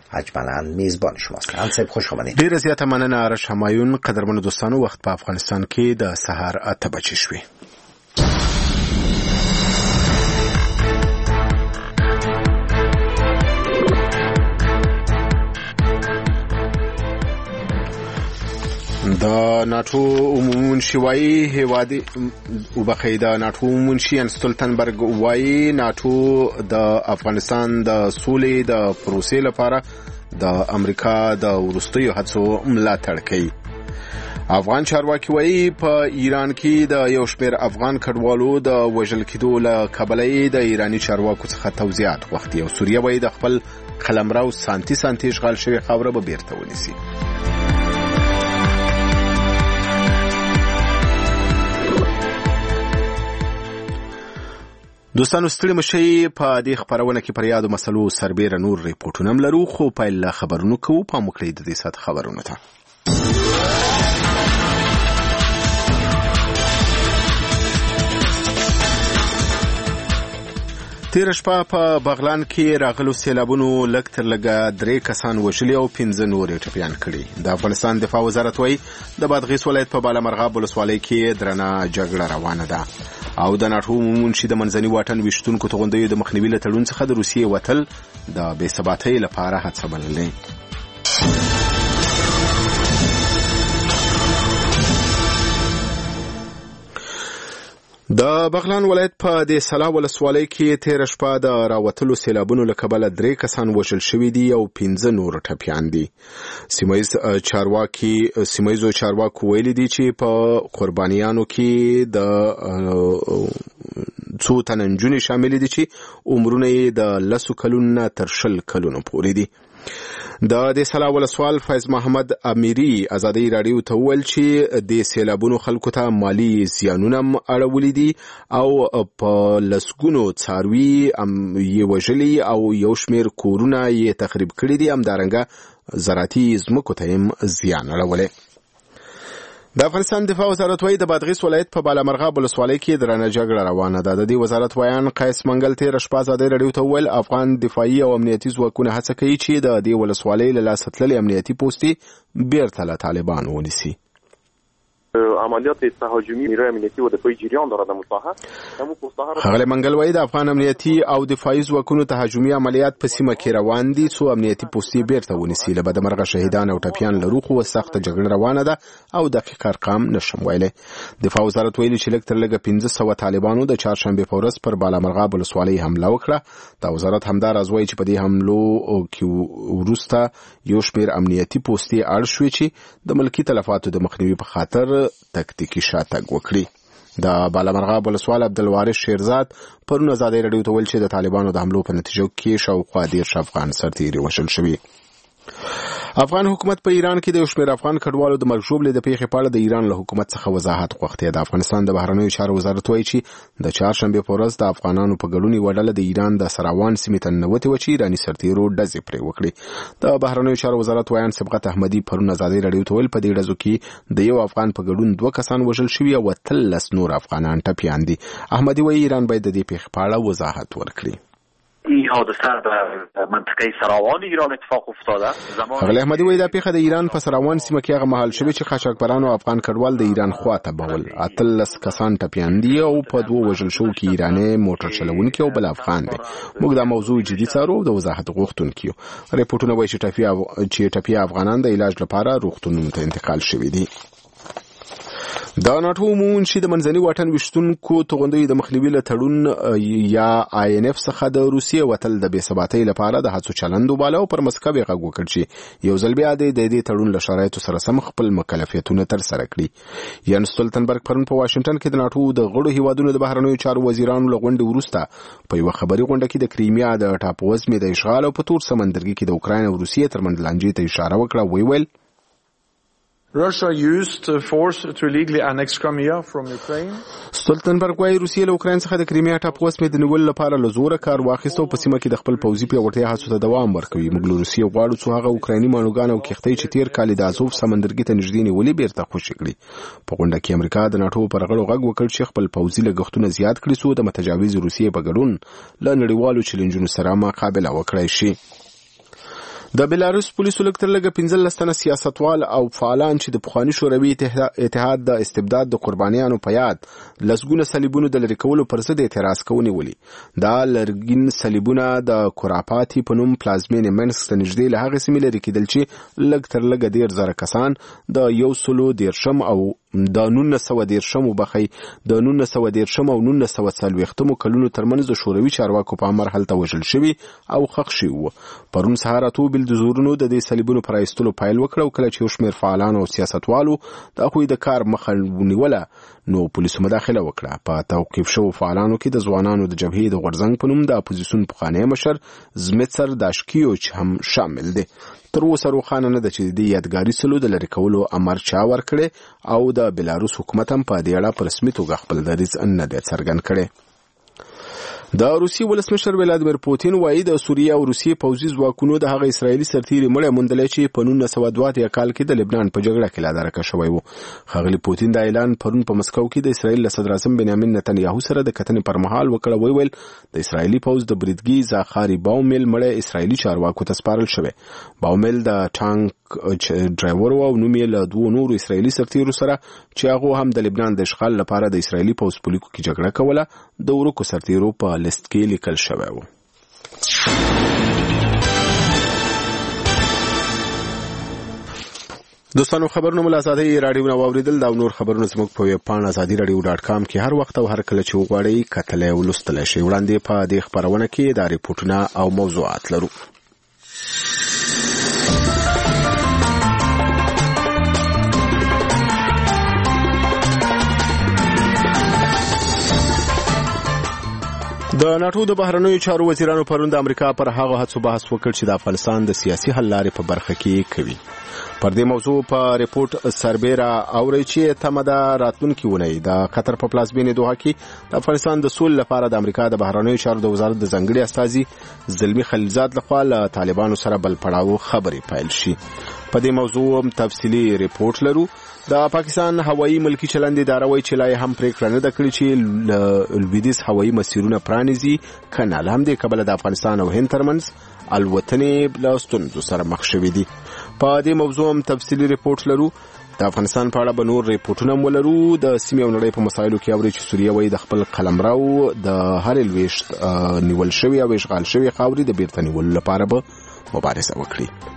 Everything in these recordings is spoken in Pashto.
اجملا میزبان شماست. انصب خوش آمدید. ډیره زیاته مننه آرش همایون. قدرمنو دوستانو، وخت په افغانستان کې د سهار 8 بجې شوې. د ناتو عمومي منشي هیوادي وبخید ناتو منشي انستولتنبرګ وایي ناتو د افغانستان د سولې د پروسې لپاره د امریکا د وروستیو هڅو ملاتړ کوي. افغان چارواکي وایي په ایران کې د یو شمېر افغان کډوالو د وژل کېدو له کبله د ایراني چارواکو څخه توضیحات غوښتي او سوریه وایي د خپل قلمرو سانتي اشغال شوې خاوره به بیرته ونیسي. دوستانو ستړي مشي په دې خبرونه کې پر یادو مسلو سربېره نور ریپورتونه لرو، خو پیل خبرونه کوو په مخکې د دې سات خبرونه ته. تیر شپه په بغلان کې راغلو سیلابونو لږ تر لږه 3 کسان وژلي او 15 نور ټپیان کړي. د افغانستان دفاع وزارت وایي د بادغیس ولایت په بالامرغاب ولسوالۍ کې درنه جګړه روانه ده او د ناتو منشي د منځني واټن ویشتونکو توغندیو د مخنیوي له تړون څخه د روسیې وتل د بې ثباتۍ لپاره هڅه بللې. د بغلان ولایت په د سلا ولسوالۍ کې تیر شپه د راوتلو سیلابونو له کبله 3 کسان وژل شوي دي او 15 نور ټپیان دي. سیمایزو چارواکو ویلي دي چې په قربانیانو کې د څو تنه نجونې شامل دي چې عمرونه یې د 10 کلونو تر 20 کلونو پورې دي. د سلا ولسوال فیض محمد امیری ازادي رادیو ته ویل چې د سیلابونو خلکو ته مالی زیانونه اړولې دي او په لسګونو څاروي یې وژلي او یو شمېر کورونه یې تخریب کړي دي، همدارنګه زراعتي ځمکو ته هم زیان اړولی. د افغانستان دفاع وزارت وایي د بادغیس ولایت په بالامرغاب ولسوالۍ کې درنه جګړه روانه ده. د دې وزارت ویان قیس منګل تیر شپه ازادي رادیو ته ویل افغان دفاعي او امنیتي ځواکونه هڅه کوي چې د دې ولسوالۍ له لاسه تللې امنیتي پوستې بیرته له طالبانو ونیسي. عملیات تهاجمی نیروی امنیتی و دفاعی جریان دارد در مساحه. ښاغلی منګل وایي د افغان امنیتي او دفاعي ځواکونو تهاجمي عملیات په سیمه کې روان دي څو امنیتي پوستې بیرته ونیسي. له بدمرغه شهیدان او ټپیان لرو خو سخته جګړه روانه ده او دقیق ارقام نشم ویلی. دفاع وزارت ویلي چې لږ تر لږه 1500 طالبانو د چهارشنبې په ورځ پر بالامرغاب ولسوالۍ حمله وکړه. د وزارت همداراز وایي چې په دې حملو کې وروسته یو شمېر امنیتي پوستې اړ شوې چې د ملکي تلفاتو د مخنیوي په خاطر تکتیکی شاتګ وکړي. د بالامرغاب ولسوال عبدالوارث شیرزاد پرون ازادي رادیو ته ویل چې د طالبانو د حملو په نتیجه کې شاوخوا 10 افغان سرتیري وژل شوي. افغان حکومت په ایران کې د یو شمېر افغان کډوالو د مرګ ژوبلې د پیښې په اړه د ایران له حکومت څخه وضاحت غوښتی. د افغانستان د بهرنیو چارو وزارت وایي چې د چهارشنبې په ورځ د افغانانو په ګډون یوه ډله د ایران د سراوان سیمې ته ننوتې وه چې ایراني سرتیرو ډزې پرې وکړې. د بهرنیو چارو وزارت ویان سبقت احمدي پرون ازادي رادیو ته ویل په دې ډزو کې د یو افغان په ګډون 2 کسان وژل شوي او 13 نور افغانان ټپیان دي. احمدي وایي ایران باید د دې پیښې په اړه وضاحت ورکړي. این حادثه در منطقه سراوان ایران اتفاق افتاده. ښاغلی احمدي وایي دا پیښه د ایران په سراوان سیمه کې هغه مهال شوې چې قاچاقبران او افغان کډوال د ایران خواته بول. 13 کسان ټپیان دي او په 2 وژل شوو کې ایرانی موټر چلونکي او بل افغان دي. موږ دا موضوع جدي څارو او د وضاحت غوښتونکي یو. ریپورتونه وایي چې ټپي افغانان د علاج لپاره روغتونونو ته انتقال شوي دي. د ناتو منشي د منځني واټن ویشتونکو توغندیو د مخنیوي له تړون یا INF څخه د روسیې وتل د بې ثباتۍ لپاره د هڅو چلند وباله او پر مسکو یې غږ وکړ چې یو ځل بیا د دې تړون له شرایطو سره سم خپل مکلفیتونه ترسره کړي. یان ستولتنبرګ پرون په واشنگټن کې د ناتو د غړو هیوادونو د بهرنیو چارو وزیرانو له غونډې وروسته په یوه خبري غونډه کې د کریمیا د ټاپووزمې د اشغال او په تور سمندرګي کې د اوکراین او روسیې ترمنځ لانجې ته اشاره وکړه. ویل Russia used force to illegally annex Crimea from Ukraine. ستولتنبرګ وايي روسیې له اوکراین څخه د کریمیا ټاپووزمې د نیولو لپاره له زوره کار واخیسته او په سیمه کې د خپل پوځي پیاوړتیا هڅو ته دوام ورکوي. موږ له روسیې غواړو چې هغه اوکرایني مانوګان او کښتۍ چې تیر کال د ازوف سمندرګي ته نږدې نیولې بیرته خوشي کړي. په غونډه کې امریکا د ناتو پر غړو غږ وکړ چې خپل پوځي لګښتونه زیات کړي څو د متجاوز روسیې په ګډون له نړیوالو چیلنجونو سره مقابله وکړي شي. د بلاروس پولیسو لږ تر لږه 15 تنه سیاستوال او فعالان چې د پخواني شوروي اتحاد د استبداد د قربانیانو په یاد لسګونه صلیبونو د لرې کولو پر ضد اعتراض کوونی دا لرګین صلیبونه د کوراپاتي په نوم پلازمینې منسک ته نږدې له هغې سیمې لرې کېدل چې لږ تر لږه 10,000 کسان د 113 او د 1913 وبخي د 1913 او 1940 کلونو ترمنځ د شوروي چارواکو په امر هلته وژل شوي او ښخ شوي وو. پرون سهار اته بل د زورونو د دې صلیبونو پر ایستلو پیل وکړ او کله چې یو شمېر فعالانو او سیاستوالو د هغوی د کار مخه ونیوله نو پولیسو مداخله وکړه. په توقیف شوو فعالانو کې د ځوانانو د جبهې د غورځنګ په نوم د اپوزیسیون پخوانی مشر زمیتسر داشکیوچ هم شامل دی. تر اوسه روښانه نه ده چې د یادګاري سلو د لرې کولو امر چا ورکړی او د بلاروس حکومت هم په دې اړه په رسمي توګه خپل دریځ نه دی څرګند کړی. د روسي ولسمشر ولادیمیر پوتین وایي د سوریه او روسیې پوځي ځواکونو د هغه اسرایلی سرتیري مړی موندلی چې په 1982 کال کې د لبنان په جګړه کې لادرکه شوی و. ښاغلي پوتین دا اعلان پرون په مسکو کې د اسرایل له صدر اعظم بنیامین نتنیاهو سره د کتنې پر مهال وکړه. ویل د اسرایلی پوځ د بریدګي زاخاري باومیل مړی اسرایلی چارواکو ته سپارل شوی. باومیل د ټانک ډرایور او نوم یې له دوه نورو اسرایلی سرتیرو سره چې هغه هم د لبنان د اشغال لپاره د اسرایلی پوځ په لیکو کې جګړه کوله د ورکو سرتیرو په لیست کې لیکل شوی و. دوستانو خبرونه مو له ازادۍ راډیو نه واوریدل دا نور خبرونه زموږ په ویب پاڼه azadi.radio.com کې هر وخت او هر کله چې وغواړئ کتلای او لوستلای شئ. وړاندې په دې خبرونه کې دا ریپورتونه او موضوعات لرو. د ناتو د بهرنیو چارو وزیرانو پرون د امریکا پر هغه هڅو بحث وکړ چې د افغانستان د سیاسي حل لارې په برخه کې کوي. پر دې موضوع په ریپورت سربیره اوري چې تمدا راتلونکي ونی د قطر په پلازمینې دوحه کې د افغانستان د سول لپاره د امریکا د بهرنیو چارو د وزارت د ځنګړي استازي زلمی خلیلزاد لخوا له طالبانو سره بل پړاو خبرې پیل شي. په دې موضوع تفصیلی ریپورت لرو. د پاکستان هوایي ملکی چلند اداره وایي چې لا هم پریکړه نه ده کړې چې لویدیځ هوایي مسیرونه پرانیزي کنه له همدې کبله د افغانستان او هند ترمنځ الوتنې له ستونزو سره مخ شوي دي. په دې موضوع هم تفصیلی ریپورت لرو. د افغانستان په اړه به نور ریپورتونه هم ولرو. د سیمې او نړۍ په مسایلو کې اوري چې سوریه وایي د خپل قلمرو د هر لویشت نیول شوی او اشغال شوی خاورې د بیرته نیولو لپاره به مبارزه وکړي.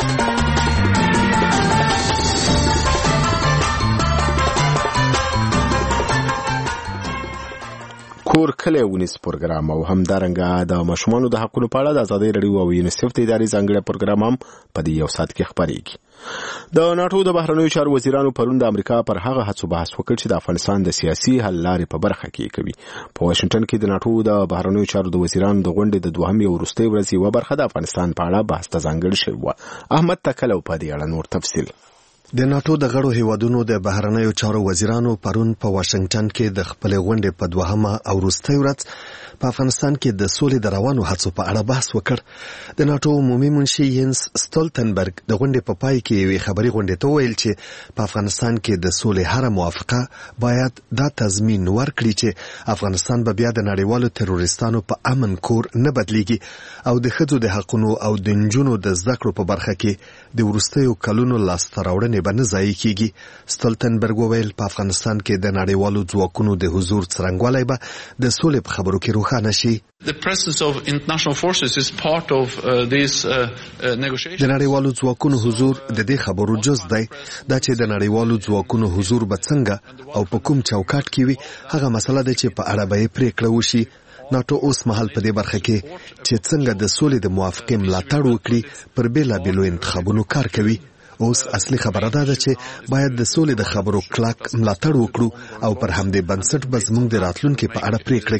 کور کلی ونیس پروګرام او همدارنګه د ماشومانو د حقوقو په اړه د ازادۍ راډیو او یونیسف د ادارې ځانګړی پروګرام هم په دې یو ساعت کې خبرېږي. د ناتو د بهرنیو چارو وزیرانو پرون د امریکا پر هغه هڅو بحث وکړ چې د افغانستان د سیاسي حل لارې په برخه کې کوي. په واشنگټن کې د ناتو د بهرنیو چارو د وزیرانو د غونډې د دوهمې وروستۍ ورځې یوه برخه د افغانستان په اړه بحث ته ځانګړې شوې وه. احمد تکلو په دې اړه نور تفصیل. د ناتو د غړو هیوادونو د بهرنیو چارو وزیرانو پرون په واشنگټن کې د خپل غونډې په دوهمه او وروستۍ ورځ په افغانستان کې د سولې د روانو هڅو په اړه بحث وکړ. د ناتو عمومي منشي ینس سټولتنبرګ د غونډې په پای کې یوې خبري غونډې ته ویل چې په افغانستان کې د سولې هر موافقه باید دا تضمین ورکړي چې افغانستان به بیا د نړیوالو تروریستانو په امن کور نه بدلیږي او د ښځو د حقوقو او د نجونو د زده کړو په برخه کې د وروستیو کلونو لاسته راوړنې به نه ضایع کیږي. سټولتنبرګ وویل په افغانستان کې د نړیوالو ځواکونو د حضور څرنګوالی به د سولې په خبرو کې روښانه شي. The presence of international forces is part of these negotiations. د نړیوالو ځواکونو حضور د دې خبرو جز دی. دا چې د نړیوالو ځواکونو حضور به څنګه او په کوم چوکاټ کې وي هغه مسله ده چې په اړه به یې پریکړه وشي. ناتو اوس مهال په دې برخه کې چې څنګه د سولې د موافقې ملاتړ وکړي پر بېلابېلو انتخابونو کار کوي. اوس اصلي خبره ده چې باید د سولې د خبرو کلک ملاتړ وکړو او پر همدې بنسټ به زموږ د راتلونکي په اړه پریکړه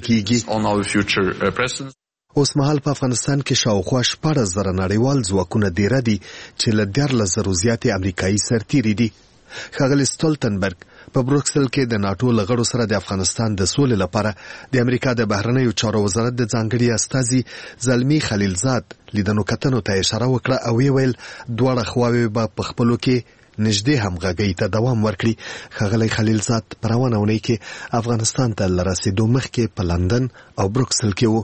کیږي. اوس مهال په افغانستان کې شاوخوا 14,000 نړیوال ځواکونه دیره دي چې له 14,000 زیاتې امریکایي سرتیري دي. ښاغلي سټولتنبرګ په بروکسل کې د ناتو لغړو سره د افغانستان د سولې لپاره د امریکا د بهرنیو چارو وزارت د ځانګړي استازي زلمی خلیلزاد لیدنو کتنو ته اشاره وکړه او ویل دواړه خواوې به په خپلو کې نږدې همغږۍ ته دوام ورکړي. ښاغلی خلیلزاد په روانه اونۍ کې افغانستان ته له رسېدو مخکې په لندن او بروکسل کې و.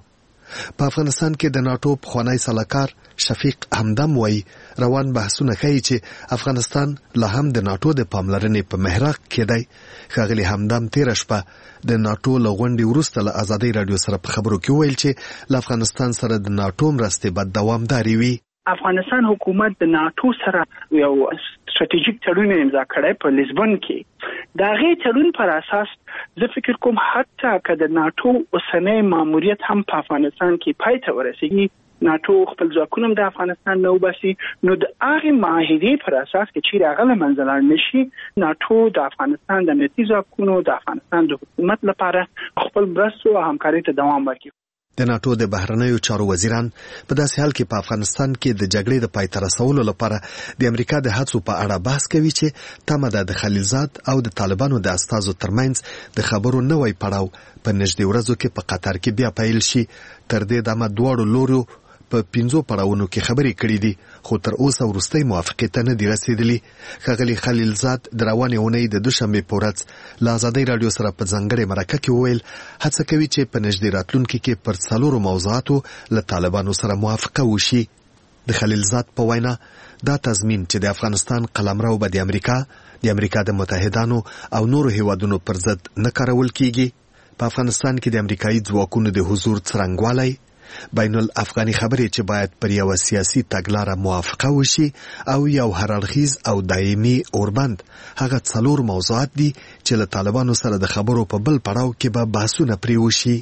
په افغانستان کې د ناتو پخوانی سلاکار شفیق همدم وایي روان بحثونه ښیي چې افغانستان لا هم د ناتو د پاملرنې په محراق کې دی. ښاغلي همدم تېره شپه د ناتو له غونډې وروسته له ازادۍ راډیو سره په خبرو کې وویل چې له افغانستان سره د ناتو مرستې به دوامدارې وي. افغانستان حکومت د ناتو سره یو ستراتیژیک تړون امضا کړی په لیزبون کې. دا غي تړون پر اساس زه فکر کوم حتی که د ناتو اوسنۍ ماموریت هم په افغانستان کې پای ته ورسیږي، ناتو خپل ځواکونه د افغانستان نه وباسي، نو د هغه معاهدې پر اساس کې چې هغه له منځه لاړ نشي، ناتو د افغانستان د امنیتي ځواکونو د افغانستان د حکومت لپاره خپل مرستو او همکاري ته دوام ورکړي. د ناتو د بهرنیو چارو وزیران په داسې حال کې په افغانستان کې د جګړې د پای ته رسولو لپاره د امریکا د هڅو په اړه بحث کوي چې تمه ده د خلیلزاد او د طالبانو د استازو ترمنځ د خبرو نوی پړاو په نږدې ورځو کې په قطر کې بیا پیل شي. تر دې دمه دواړو لورو په 5 پړاوونو کې خبرې کړې دي، خو تر اوسه وروستۍ موافقې ته نه دي رسیدلي. ښاغلي خلیلزاد د روانې اونۍ د دوشنبې په ورځ له ازادۍ راډیو سره په ځانګړې مرکه کې وویل هڅه کوي چې په نږدې راتلونکي کې پر 4 موضوعاتو له طالبانو سره موافقه وشي. د خلیلزاد په وینا دا تضمین چې د افغانستان قلمرو به د امریکا د متحدانو او نورو هیوادونو پر ضد نه کارول کیږي. په افغانستان کې د امریکایي ځواکونو د حضور څرنګوالی، بین الافغاني خبرې چې باید پر یو سیاسي تګلاره موافقه وشي او یو هررخیز او دایمي اوربند، هغه 4 موضوعات دي چې له طالبانو سره د خبرو په بل پړاو کې به بحثونه پرې وشي.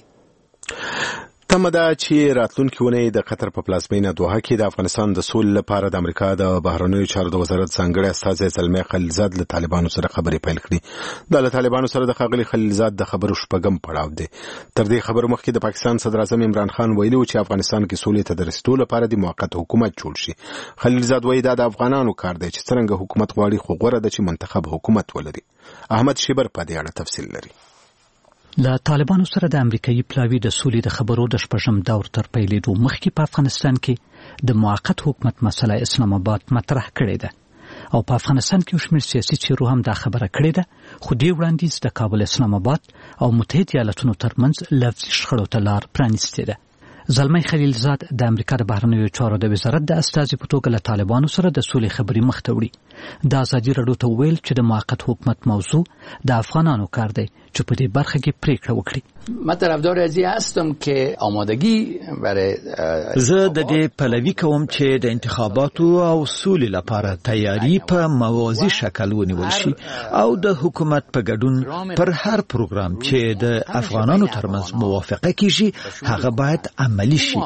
تمه ده چې راتلونکي اونۍ د قطر په پلازمینه دوحه کې د افغانستان د سولې لپاره د امریکا د بهرنیو چارو د وزارت ځانګړی استازی زلمی خلیلزاد له طالبانو سره خبرې پیل کړي. دا له طالبانو سره د ښاغلي خلیلزاد د خبرو شپږم پړاو دی. تر دې خبرو مخکې د پاکستان صدر اعظم عمران خان ویلي و چې افغانستان کې سولې ته د رسیدو لپاره د موقت حکومت جوړ شي. خلیلزاد وایي دا د افغانانو کار دی چې څنګه حکومت غواړي، خو غوره ده چې منتخب حکومت ولري. احمد شیبر په دې اړه تفصیل لري. له طالبانو سره د امریکایي پلاوی د سولې د خبرو د شپږم دور تر پیلېدو مخکې په افغانستان کې د موقت حکومت مسله اسلام آباد مطرح کړې ده او په افغانستان کې شمېر سیاسي چیرو هم دا خبره کړې ده، خو دې وړاندیز د کابل اسلام آباد او متحده ایالاتونو ترمنځ لفظي شخړو ته لار پرانیستې ده. زلمی خلیلزاد د امریکا د بهرنیو چارو د وزارت د استازي په توګه له طالبانو سره د سولې خبرې مخ ته وړي. د ازادي راډیو ته ویل چې د موقت حکومت موضوع د افغانانو کار دی چې په دې برخه کې پریکړه وکړي. من طرفدار از این هستم که آمادگی برای زه د دې پلوي کوم چې د انتخاباتو او سولې لپاره تیاری په موازی شکل ونیول شي او د حکومت په ګډون پر هر پروګرام چې د افغانانو ترمنځ موافقه کیږي هغه باید عملی شي.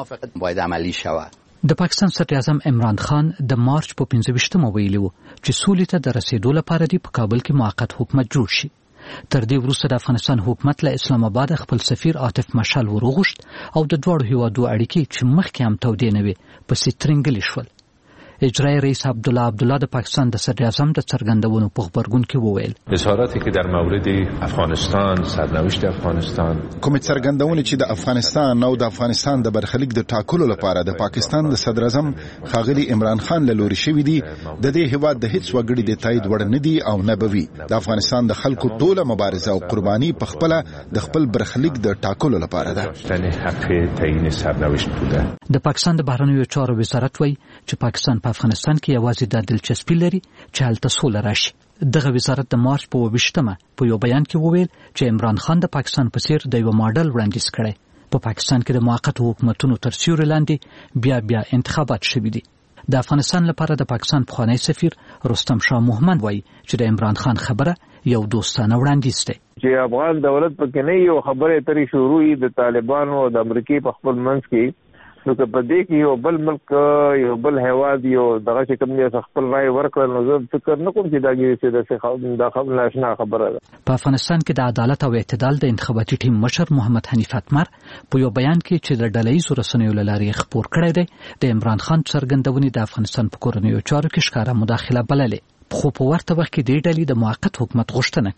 د پاکستان صدر اعظم عمران خان د مارچ په 25مه ویلي و چې سولې ته د رسیدو لپاره دی په کابل کې موقت حکومت جوړ شي. تر دې وروسته د افغانستان حکومت له اسلام آباد خپل سفیر عاطف مشال وروغشت او د دوړو هیوادو اړیکې چې مخکې هم تودې نه وي پسې ترنګلې شول. اجرای رئیس عبدالله د پاکستان د صدر اعظم د څرګندونو په خبرګون کې وویل اظهاراتی که در مورد افغانستان، سرنوشت افغانستان، کومې څرګندونې چې د افغانستان او د افغانستان د برخلیک د ټاکلو لپاره د پاکستان د صدر اعظم ښاغلي عمران خان له لوري شوي دي، د دې هیواد د هیڅ وګړي د تایید وړ نه دي او نه به وي. د افغانستان د خلکو ټوله مبارزه او قرباني په خپله د خپل برخلیک د ټاکلو لپاره ده. د پاکستان د بهرنیو چارو وزارت وایي چې پاکستان افغانستان کې یوازې د دلچسپي لري چې هلته سوله راشي. دغه وزارت د مارچ په 28مه په یو بیان کې وویل چې عمران خان د پاکستان په څیر د یو ماډل وړاندیز کړی. په پاکستان کې د موقت حکومتونو تر سیوري لاندې بیا انتخابات شوي دي. د افغانستان لپاره د پاکستان پخوانی سفیر رستم شاه محمد وایي چې د عمران خان خبره یو دوستانه وړاندیز دی. چې افغان دولت پکې نه یو خبره ترې شروع د طالبانو او د امریکای په خپل منځ کې، نو که په دې کې یو بل ملک یو بل هیواد یو دغه چې کوم دی خپل رائے ورکړل، نو زه فکر نه کوم چې دا خبره ناشنا خبره ده. په افغانستان کې د عدالت او اعتدال د انتخاباتي ټیم مشر محمد حنیف اتمر په یو بیان کې چې د ډلهییزو رسنیو له لارې خپور کړی دی، د عمران خان څرګندونې د افغانستان په کورنیو چارو کې ښکاره مداخله بللې، خو په ورته وخت کې دې ډلې د موقت حکومت غوښتنه کړې ده.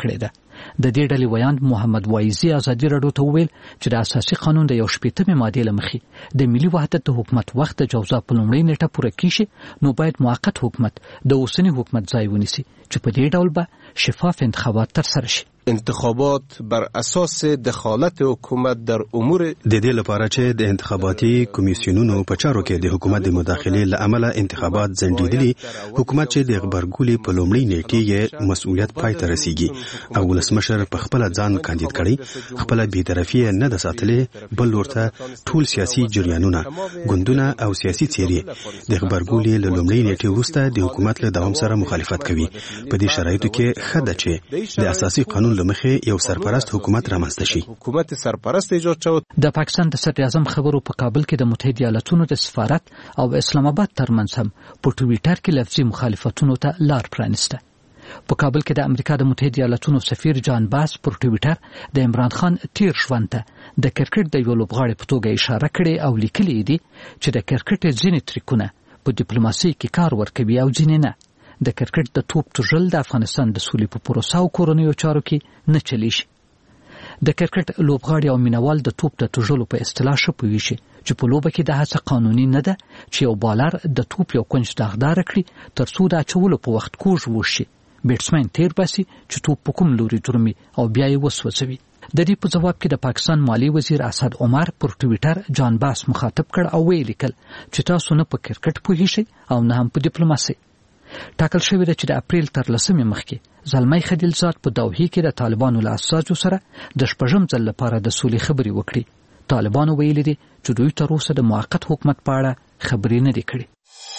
د دې ډلې ویاند محمد وایزي ازادي راډیو ته وویل چې د اساسي قانون د 18مې ماده له مخې د ملي وحدت د حکومت وخت د جوزا په لومړۍ نیټه پوره کیږي، نو باید موقت حکومت د اوسنی حکومت ځای ونیسي چې په دې ډول به شفاف انتخابات ترسره شي. انتخابات بر اساس دخالت حکومت در امور د دې لپاره چې د انتخاباتي کمیسیونونو په چارو کې د حکومت د مداخلې له امله انتخابات ځنډېدلي، حکومت چې د غبرګولي په لومړۍ نیټه یې مسؤلیت پای ته رسیږي او ولسمشر په خپل ځان کاندید کړي، خپل بی‌طرفي نه د ساتلې، بل ورته ټول سیاسي جریانونه، ګوندونه او سیاسي څیرې د غبرګولي له لومړۍ نیټه وروسته د حکومت له دوام سره مخالفت کوي. په دې شرایطو کې خده چې د اساسي قانون لمخې یو سرپرست حکومت رامنځته شي. حکومت سرپرست ایجاد شود. د پاکستان د صدر اعظم خبرو په کابل کې د متحده ایالاتونو د سفارت او اسلام آباد ترمنځ هم په ټویټر کې لفظي مخالفتونو ته لار پرانسته. په کابل کې د امریکا د متحده ایالاتونو سفیر جان باس پر ټویټر د عمران خان تیر ژوند ته د کرکټ د یو لوبغاړي په توګه اشاره کړې او لیکلي دي چې د کرکټ ځینې تریکونه په ډیپلوماسي کې کار ورکوي او ځینې نه. د کرکټ د توپ توژل د افغانستان د سولې په پروسه او کورنیو چارو کې نه چلی شي. د کرکټ لوبغاړي او مینوال د توپ د توژلو په اصطلاح شپوي شي چې په لوبه کې د هڅه قانوني نه ده چې یو بالر د توپ یو کونج داغدار کړي تر څو د اچولو په وخت کوژ وشي، بیټسمن تیر باسي چې توپ په کوم لوري درومي او بیا یې وسوځوي. د دې په جواب کې د پاکستان مالی وزیر اسد عمر پر ټویټر جان باس مخاطب کړ او ویل چې تاسو نه په کرکټ پوهیږئ او نه هم په ډیپلوماسي. ټاکل شوی دی چې د اپریل تر 10مې مخکې زلمی خلیلزاد په دوحې کې د طالبانو له اساسو سره د 6م ځل لپاره د سولې خبرې وکړي. طالبانو ویلي دي چې دوی تر اوسه د موقت حکومت په اړه خبرې نه دي کړې.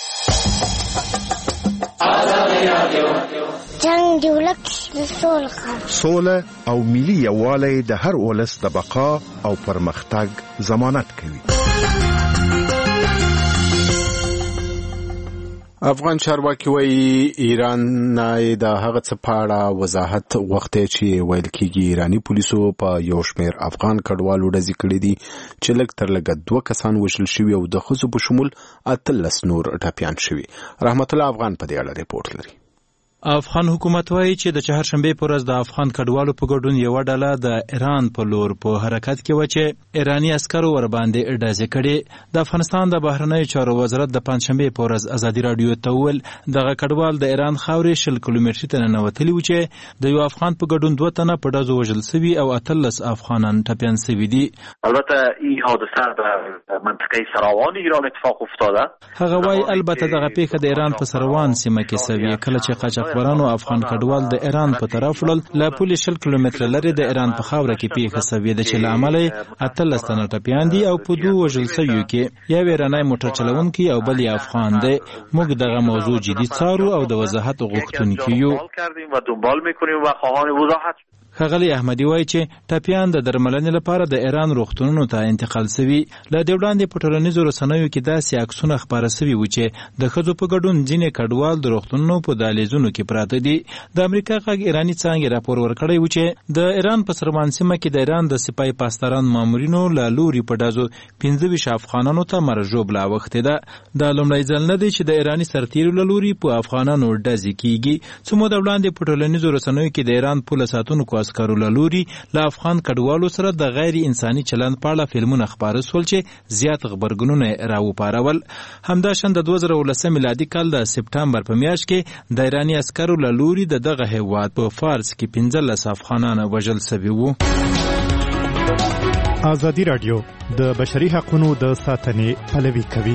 جنگ جوړک سوله او ملي یووالی د هر ولس د بقا او پرمختګ ضمانت کوي. افغان چارواکي وایي ایران نه د هغه څه په اړه وضاحت غوښتي چې ویل کېږي ایراني پولیسو په یو شمېر افغان کډوالو ډزې کړې دي چې لږ تر لږه 2 کسان وژل شوي او د ښځو په شمول 18 نور ټپیان شوي. رحمت الله افغان په دې اړه ریپورت لري. افغان حکومت وایي چې د چهارشنبه پر ورځ د افغان کډوالو په ګډون یو ډله د ایران په لور په حرکت کې و چې ایرانی عسکرو ور باندې ډزې کړې. د افغانستان د بهرنیو چارو وزارت د پنځشنبه په ورځ ازادي رادیو ته ویل دغه کډوال د ایران خاورې 10 کیلومتر ته ننوتلي و چې د یو افغان په ګډون 2 تنه په ډزو وژل شوي او 18 افغانان ټپیان شوي دي. البته این حادثه در منطقه سراوان ایران اتفاق افتاده. هغه وایي البته دغه پیښه د ایران په سروان سیمه کې شوې کله چې قاچاقبرانو افغان کډوال د ایران په طرف ول لا پولیس 10 کیلومتر لري د ایران په خاوره کې پیښه شوې ده چې لامل 18 تنه ټپیان دي او په 2 وژل شوي کې یو ایرانی موټر چلونکي او بل افغان دی. موږ دغه موضوع جدي څارو او د وضاحت غوښتونکو یو و دنبال میکنیم و خواهان وضاحت. ښاغلی احمدي وایي چې ټپیان د درملنې لپاره د ایران روغتونونو ته انتقال شوي. له دې وړاندې په ټولنیزو رسنیو کې داسې عکسونه خپاره شوي وو چې د ښځو په ګډون ځینې کډوال د روغتونونو په دهلیزونو کې پراته دي. د امریکا غږ ایراني څانګې راپور ورکړی و چې د ایران په سروان سیمه کې د ایران د سپای پاسداران مامورینو له لوري په ډزو 15 افغانانو ته مرګ ژوبله اوښتې ده. دا لومړی ځل نه دی چې د ایراني سرتیرو له لوري په افغانانو ډزې کیږي. څو موده وړاندې په ټولنیزو رسنیو کې د ایران پوله ساتونکو عسکرو له لوري له افغان کډوالو سره د غیر انساني چلند په اړه فلمونه خپاره شول چې زیات خبرګونونه راوپارول. همداشان د 2019 میلادي کال د سپټمبر په میاشت کې د ایرانی عسکرو له لوري دغه هیواد په فارس کې 15 افغانان وژل شوي وو. ازادي رادیو د بشري حقوقو د ساتنې پلوي کوي.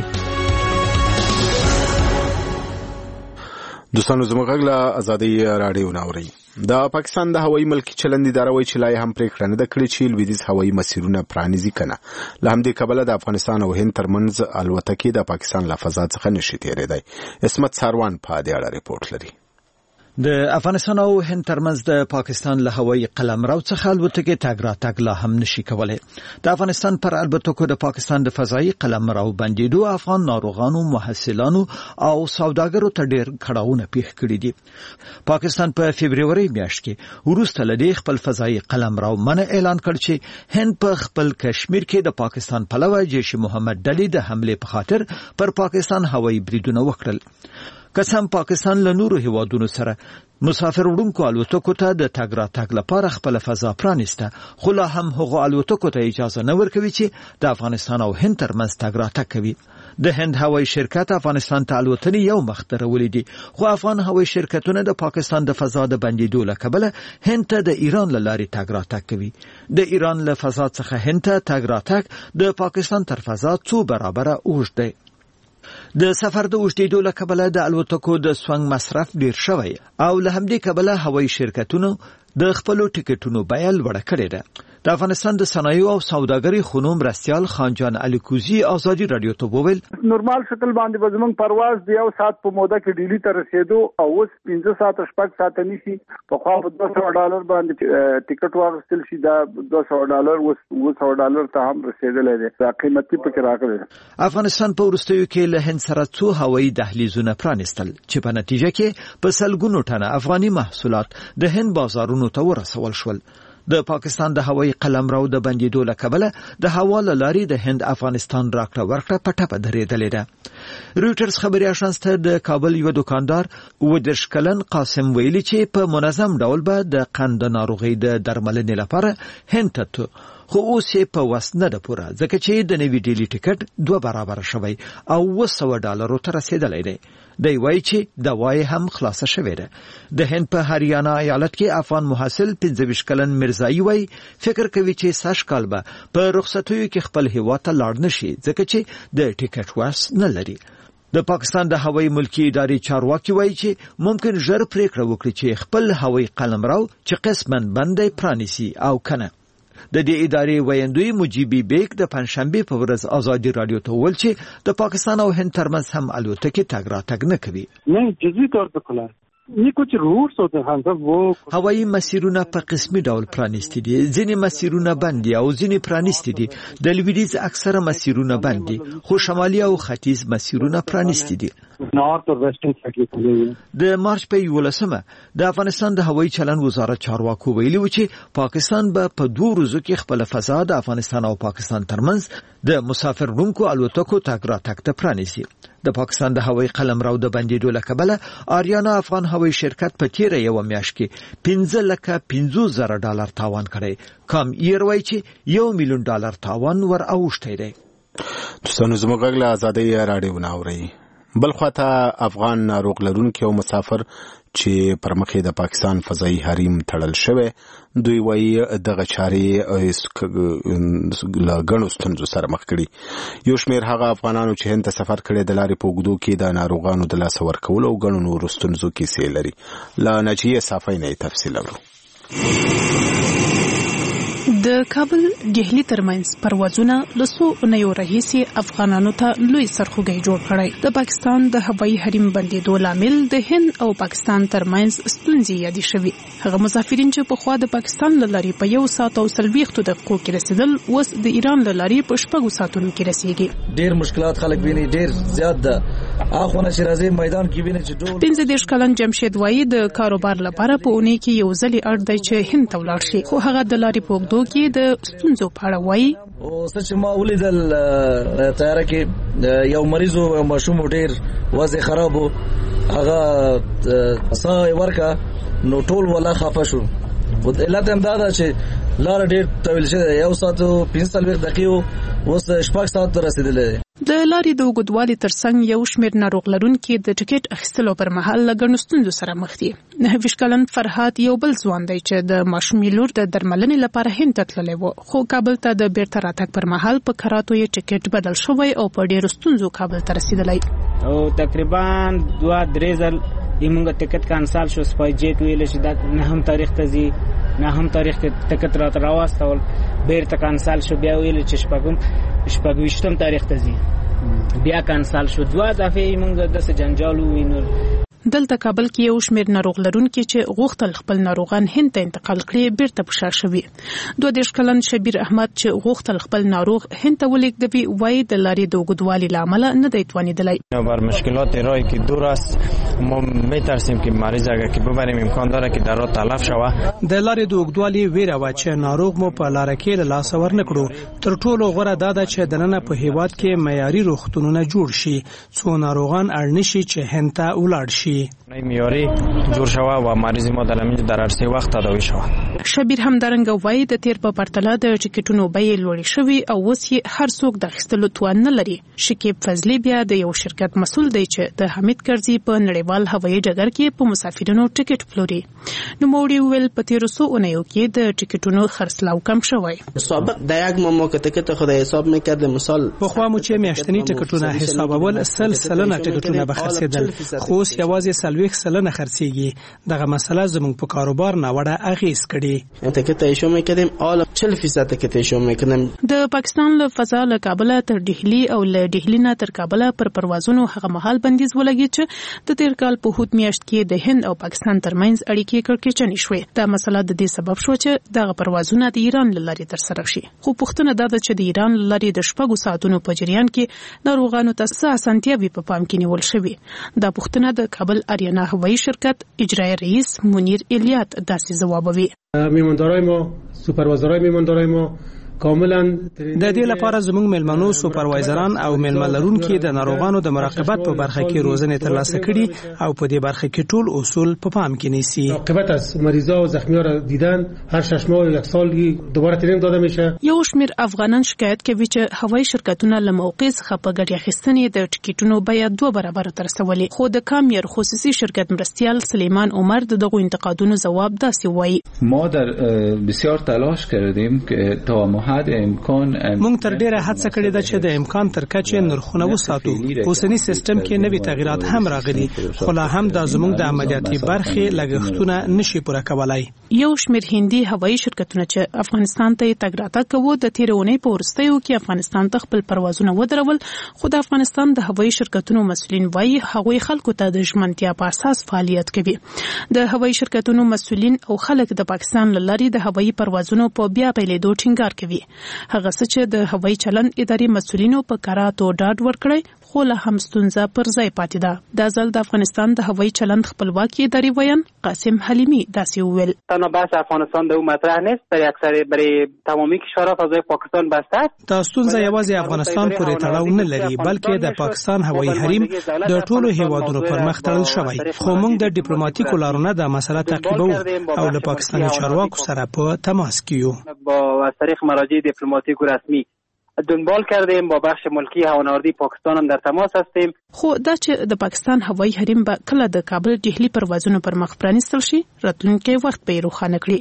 دوستانو زموږ غږ له ازادي رادیو ناوري. د پاکستان د هوایي ملکی چلند اداره وایي چې لا هم پریکړه نه ده کړې چې لویدیځ هوایي مسیرونه پرانیزي کنه. له همدې کبله د افغانستان او هند ترمنځ الوتکې د پاکستان له فضا څخه نشي تېرېدای. اسمت ساروان په دې اړه ریپورت لري. د افغانستان او هند ترمنځ د پاکستان له هوایي قلمرو څخه الوتکې تګ راتګ لا هم نشي کولای. د افغانستان پر الوتکو د پاکستان د فضایي قلمرو بندیدو افغان ناروغانو، محصلانو او سوداګرو ته ډېر کړهونه پیښ کړي دي. پاکستان په فبرवरी میاشت کې وروسته له خپل فضایي قلمرو منع اعلان کړ چې هند په خپل کشمیر کې د پاکستان پلوه جیش محمد ډلې د حمله په خاطر پر پاکستان هوایي بریدونه وکړل. قسم پاکستان له نورو هیوادونو سره مسافر وړونکو الوتکو ته د تګ راتګ لپاره خپل فضا پرانیسته، خو لا هم هغو الوتکو ته اجازه نه ورکوي چې د افغانستان او هند ترمنځ تګ راتګ کوي. د هند هوایي شرکت افغانستان ته الوتنې یو مخ درولې دي، خو افغان هوایي شرکتونه د پاکستان د فضا د بندېدو له کبله هند ته د ایران له لارې تګ راتګ کوي. د ایران له فضا څخه هند ته تګ راتګ د پاکستان تر فضا څو برابره اوږد دی. د سفر د اوږدېدو له کبله د الوتکو د سونګ مصرف ډیر شوی او له همدې کبله هوایي شرکتونو د خپلو ټکټونو بیه لوړه کړې ده. د افغانستان د صنایعو او سوداګرۍ خونو مرستیال خانجان علي کوزي ازادي رادیو ته وویل نورمال شکل باندې به زموږ پرواز د 1 ساعت په موده کې ډیلی ته رسیدو او اوس 15 ساعت شپږ ساعت نیسي. په خوا په $200 باندې ټیکټ واغستل شي، دا $200 اوس $200 ته هم رسیدلی دی. دا قیمتي پکې راغلی. افغانستان په وروستیو کې له هند سره څو هوایي دهلیزونه پرانیستل چې په نتیجه کې په سلګونو ټنه افغاني محصولات د هند بازارونو ته ورسول شول. د پاکستان د هوایي قلمرو د بندېدو له کبله د هوا له لارې د هند افغانستان راکړه ورکړه په ټپه درېدلې ده. رویټرز خبري اژانس ته د کابل یو دکاندار 30 کلن قاسم ویلي چې په منظم ډول به د قند ناروغۍ د درملنې لپاره هند ته خو اوس یې په وس نه ده پوره، ځکه چې د نوي ډیلی ټیکټ 2 برابر شوی او $100 ته رسیدلی دی. دی وایي چې دوا یې هم خلاصه شوې ده. د هند په هریانا ایالت کې افغان محصل 25 کلن مرزایی وایي فکر کوي چې سږ کال به په رخصتیو کې خپل هیواد ته لاړ نشي، ځکه چې د ټیکټ وس نه لري. د پاکستان د هوایي ملکی ادارې چارواکي وایي چې ممکن ژر پریکړه وکړي چې خپل هوایي قلمرو چې قسماً بندي پرانیسي او کنه. د دې ادارې ویاندوی مجيبي بیگ د پنځشنبه په ورځ ازادي رادیو ته ویل چې د پاکستان او هند ترمنځ هم الوتکې تګ راتګ نه کوي. نه جزئی طور په کلا ये कुछ रूट्स होते हैं सब वो هوایي مسیرونه په قسمي ډول پرانیستي دي، ځینې مسیرونه بند دي او ځینې پرانیستي دي. د لویدیځ اکثره مسیرونه بند دي، خو شمالي او ختیځ مسیرونه پرانیستي دي. نارث او ویسټرن سایډ کې د مارچ په 11مه د افغانستان د هوایي چلند وزارت چارواکو ویلي و چې پاکستان به په 2 ورځو کې خپل فضا د افغانستان او پاکستان ترمنځ د مسافر وړونکو الوتکو تګ راتګ ته پرانیزي. د پاکستان د هوایي قلمرو د بندېدو له کبله آریانا افغان هوایي شرکت په تیره یو میاشت کې $15,50,000 تاوان کړی. کام ایر وایي چې $1 میلیون تاوان ور اوښتی دی. دوستانو زموږ غږ له ازادۍ راډیو نه اورئ. بل خواته افغان ناروغ لرونکي او مسافر چې پر مخې د پاکستان فضایي حریم تړل شوی، دوی وایي دغه چارې له ګڼو ستونزو سره مخ کړي. یو شمېر هغه افغانانو چې هند ته سفر کړی د لارې په اوږدو کې د ناروغانو د لاسه ورکولو او ګڼو نورو ستونزو کیسې لري. له نجیه صافۍ نه تفصیل اورو. د کابل ډهلی ترمنځ پروازونه لسو اونیو راهیسې افغانانو ته لوی سرخوږی جوړ کړی. د پاکستان د هوایي حریم بندېدو لامل د هند او پاکستان ترمنځ ستونزې یادې شوې. هغه مسافرین چې پخوا د پاکستان له لارې په 1 ساعت او 40 دقیقو کې رسیدل، اوس د ایران له لارې په 6 ساعتونو کې رسیږي. ډېر مشکلات خلک ویني، ډېر زیات ده. اخونه چې راځي میدان کې ویني چې ډول 15 کلن جمشید وایي د کاروبار لپاره په اونۍ کې یو ځل اړ دی چې هند ته ولاړ شي، خو هغه د لارې په اوږدو کې د ستونزو په اړه وایي. او چې ما ولیدل تیاره کې یو مریض او ماشوم ډېر وضع خراب وو، هغه ساه ورکا نو ټول ولا خفه شو. خو علت هم دا ده چې لار ډېر طویل شوی، 1 ساعت او 45 دقیقې اوس 6 ساعت ته رسیدلی. د لارې د اوږدوالي ترڅنګ یو شمېر ناروغ لرونکي د ټیکټ اخیستلو پر مهال له ګڼو ستونزو سره مخ دي. 29 کلن فرهاد یو بل ځوان دی چې د ماشومې لور د درملنې لپاره هند ته تللی و، خو کابل ته د بیرته راتګ پر مهال په کراتو یې ټیکټ بدل شوی او په ډېرو ستونزو کابل ته رسیدلی. او تقریبا 2-3 ځل موږ ټیکټ کانسل شو. سپایجیټ ویل چې دا 9 تاریخ ته ځي، 9 تاریخ ته ټیکټ راواستول، بیرته کانسل شو. بیا ویل چې 28 تاریخ ته ځي، بیا کانسل شو. 2 دفعې موږ د جنجال وینو. دلته کابل کې یو شمېر ناروغ لرونکي چې غوښتل خپل ناروغان هند ته انتقال کړي بیرته په شا شوي. 22 کلن شبیر احمد چې غوښتل خپل ناروغ هند ته ولېږدوي وایي د لارې د اوږدوالي له امله نه دی توانېدلی. بر مشکلات راهی که دور است ما میترسیم که مریض اگر که ببریم امکان داره که در راه تلف شوه. د لارې د اوږدوالي ویره وه چې ناروغ مو په لاره کې له لاسه ورنکړو. تر ټولو غوره دا ده چې دننه په هیواد کې معیاري روغتونونه جوړ شي څو ناروغان اړ نشي چې هند ته ولاړ شي. معیاري جوړ شوه و مریض ما در همینجا در عرض وخت تداوی شوه. شبیر همدارنګه وایي د تیر په پرتله د ټیکټونو بیې لوړې شوي او اوس یې هر څوک د اخیستلو توان نه لري. شکیب فضلي بیا د یو شرکت مسؤل دی چې د حمید کرزي په نړیوال هوایي ډګر کې په مسافرینو ټیکټ پلوري. نوموړي ویل په تیرو څو اونیو کې د ټیکټونو خرڅلاو کم شوی. سابق د یک ماه که ټیکټ خود حساب میکرد مثال پخوا مو چې میاشتنی ټیکټونه حسابول سلسله ټیکټونه به خرڅېدل خو اوس یوازې 40% خرڅېږي. دغه مسله زموږ په کاروبار ناوړه اغېز کړي. ټیکټ ایشو میکردیم اول 40% ټیکټ ایشو میکردیم. د پاکستان له فضا له کابل تر ډهلی او له ډهلی نه تر کابل پر پروازونو هغه مهال بندیز ولګي چې د تیر کال په هوت میاشت کې د هند او پاکستان ترمنځ اړیکې کړکېچنې شوې. دا مسله د دې سبب شو چې دغه پروازونه د ایران له لارې ترسره شي. خو پوښتنه دا ده چې د ایران له لارې د 6 ساعتونو په جریان کې ناروغانو ته څه اسانتیاوې په پام کې نیول شوې. دا پوښتنه د کابل آریانا هوایي شرکت اجرایی رئیس منیر الیات داسې ځوابوي. میماندارای ما سوپروایزرای میماندارای ما کاملا د دې لپاره زموږ ملمنو سوپروایزران او ملمن لرونکي د ناروغانو د مراقبت په برخه کې روزنه ترلاسه کړي او په دې برخه کې ټول اصول په پام کې نیسي. مراقبت از مریضا و زخمی‌ها را دیدن هر 6 ماه یک سال دوباره ترینینګ داده میشه. یو شمېر افغانان شکایت کوي چې هوایي شرکتونه له موقع څخه په ګټه اخیستنې د ټیکټونو بیه 2 برابر ترسولي. خو د کامیر خصوصي شرکت مرستیال سلیمان عمر دغه انتقادونو جواب داسې وایي. ما در بسیار تلاش کردیم که تا مونږ تر ډیره هڅه کړې ده چې د امکان تر کچې نرخونه وساتو. اوسنی سیستم کې نوي تغیرات هم راغلي خو لا هم د زموږ د عملیاتي برخې لګښتونه نشي پوره کولای. یو شمېر هندي هوایي شرکتونه چې افغانستان ته تګ راتګ کوي د تیرونې په وروستیو کې افغانستان ته خپل پروازونه ودرول. خو د افغانستان د هوایي شرکتونو مسؤلین وایي هغوی خلکو ته د ژمنتیا په اساس فعالیت کوي. د هوایي شرکتونو مسؤلین او خلک د پاکستان له لارې د هوایي پروازونو په بیا پیلېدو ټینګار کوي. هغه څه چې د هوایي چلند اداري مسؤلینو په کاراتو ډاډ ورکړی خو له هم ستونزه پر ځای پاتې ده. د ځل د افغانستان د هوایي چلند خپلواکي اداري ویان قاسم حلیمی داسې وویل. تنها بحث افغانستان د مطرح نیست در اکثر برای تمامی کشورها فضای پاکستان بسته است. دا ستونزه یوازې افغانستان پورې تړاو نه لري بلکې د پاکستان هوایي حریم د ټولو هیوادونو پر مخ تړل شوی. خو موږ د ډیپلوماټیکو لارو نه د مسله تعقیبوو او له پاکستاني چارواکو سره په تماس کې یو. با از طریق مراجع دیپلماتیک و رسمی دنبال کردیم. با بخش ملکی هوانوردی پاکستان هم در تماس هستیم. خو دا چې د پاکستان هوایي حریم به کله د کابل ډهلی پروازونو پر مخ پرانیستل شي راتلونکي وخت به روښانه کړي.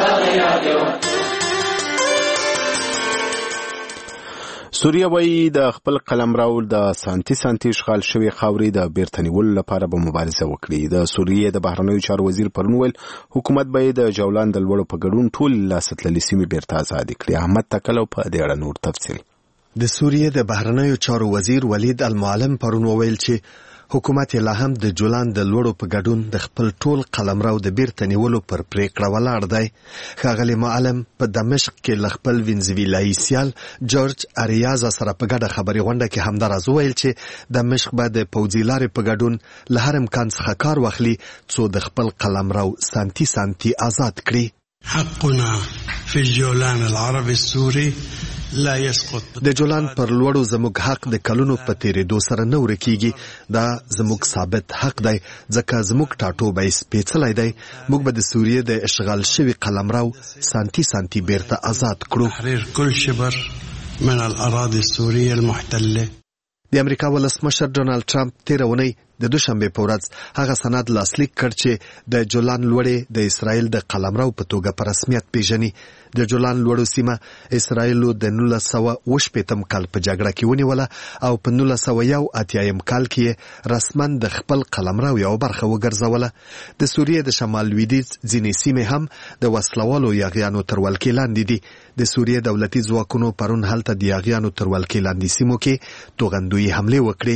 سوریه وایي د خپل قلمرو د سانتي اشغال شوی خاورې د بیرته نیولو لپاره به مبارزه وکړي. د سوریې د بهرنیو چارو وزیر پرون ویل حکومت به د جولان د لوړو په ګډون ټول لاستللې سیمې بیرته آزاد کړي. احمد تکلو په دې اړه نور تفصیل. د سوریې د بهرنیو چارو وزیر ولید المعلم پرون ویل چې حکومت لا هم د جولان د لوړو په ګډون د خپل ټول قلمرو د بیرته نیولو پر پریکړه ولاړ دی. ښاغلی معلم په دمشق کې له خپل وینزویلایي سیال جورج اریازا سره په ګډه خبري غونډه کې همداراز وویل چې دمشق به د پوځي لارې په ګډون له هر امکان څخه کار واخلي څو د خپل قلمرو سانتي آزاد کړي. حقنا فی الجولان العربي السوري لا يسقط. د جولان پر لوړو زموږ حق د کلونو په تیرېدو سره نه ورکیږي. دا زموږ ثابت حق دی ځکه زموږ ټاټوبی سپېڅلی دی. موږ به د سوریې د اشغال شوي قلمرو سانتي بیرته آزاد کړو. تحرير كل شبر من الاراضي السوريه المحتله. د امریکا ولسمشر ډونالد ټرمپ تېره اونۍ د دوشنبه په ورځ هغه سند لاسلیک کړ چې د جولان لوړې د اسرائیل د قلمرو په توګه په رسمیت پیژني. د جولان لوړو سیمه اسرائیلو د 1980 کال په جګړه کې ونیوله او په 1981 کال کې رسما د خپل قلمرو یو برخه وګرځوله. د سوریې د شمال لویدیځ ځینې سیمې هم د وسلوالو یاغیانو تر ولکې لاندې دي. د سوریې دولتي ځواکونو پرون هلته د یاغیانو تر ولکې لاندې سیمو کې توغندویي حملې وکړې.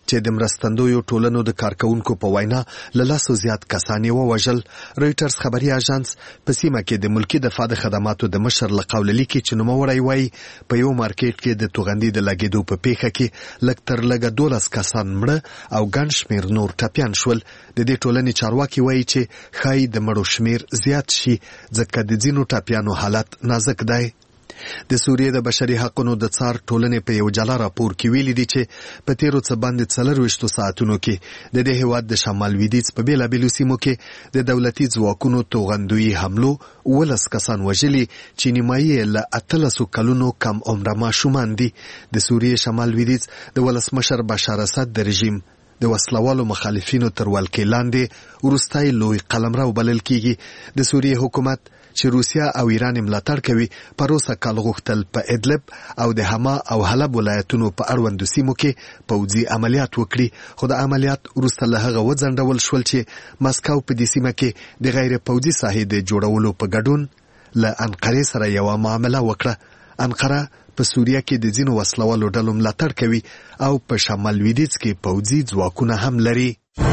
چې د مرستندویو ټولنو د کارکونکو په وینا له لاسو زیات کسان یې ووژل. رویټرز خبري اژانس په سیمه کې د ملکی دفاع د خدماتو د مشر له قول لیکي چې نوموړی وایي په یو مارکیټ کې د توغندي د لګیدو په پیښه کې لږ تر لږه 12 کسان مړه او ګڼ شمېر نور ټپیان شول. د دې ټولنې چارواکي وایي چې ښایي د مړو شمېر زیات شي ځکه د ځینو ټپیانو حالت نازک دی. د سوریې د بشري حقوقو د څار ټولنې په یو جلا راپور کې ویلي دي چې په تیرو څه باندې 24 ساعتونو کې د دې هیواد د شمال لویدیځ په بیلابیلو سیمو کې د دولتي ځواکونو توغندوي حملو 12 کسان وژلي چې نیمایي له 13 کلونو کم عمره ماشومان دي. د سوریې شمال لویدیځ د ولسمشر بشار اسد د رژیم د وسلوالو مخالفینو تر ولکې لاندې وروستی لوی قلمرو بلل کیږي. د سوریې حکومت چې روسیا او ایران ملاتړ کوي پروسه کال غوښتل په ادلب او د حما او حلب ولایتونو په اړوندو سیمو کې پوځي عملیات وکړي، خو د عملیات وروسته له هغه وځنډول شول چې مسکو په دې سیمه کې د غیر پوځي ساحې د جوړولو په ګډون له انقرې سره یو معامله وکړه. انقره په سوریه کې د ځینو وسلوالو ډلو ملاتړ کوي او په شمال لویدیځ کې پوځي ځواکونه هم لري.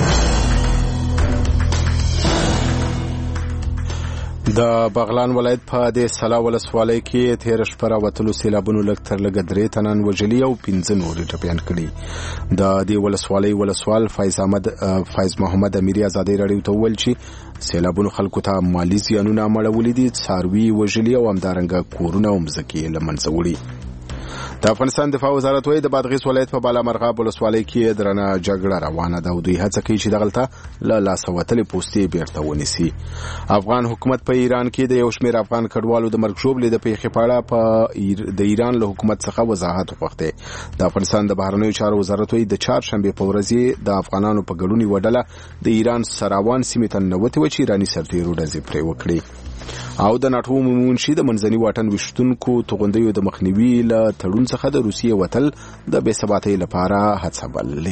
د بغلان ولایت په د سلا ولسوالۍ کې تیر شپه راوتلو سیلابونو لږ تر لږه 3 تنان وژلي او 15 نور ټپیان کړي. د دې ولسوالۍ ولسوال فیض محمد امیری ازادي راډیو ته وویل چې سیلابونو خلکو ته مالی زیانونه مړولي دي، څاروي وژلي او همدارنګه کورونه او مځکې له منځه وړي. د افغانستان دفاع وزارت وايي د بادغیس ولایت په بالا مرغاب ولسوالۍ کې درنه جګړه روانه ده او دوی هڅه کوي چې دغلته له لاسه وتلې پوستې بیرته ونیسي. افغان حکومت په ایران کې د یو شمېر افغان کډوالو د مرګ ژوبلې د پیښې په اړه د ایران له حکومت څخه وضاحت وغوښتی. د افغانستان د بهرنیو چارو وزارت وايي د چهارشنبې په ورځ د افغانانو په ګډون یوه ډله د ایران سراوان سیمې ته ننوتې وه چې ایراني سرتیرو ډزې پرې وکړې. او د ناټو عمومي منشي د منځني واټن ویشتونکو توغندیو د مخنیوي له تړون څخه د روسیې وتل د بې ثباتۍ لپاره هڅه بللې.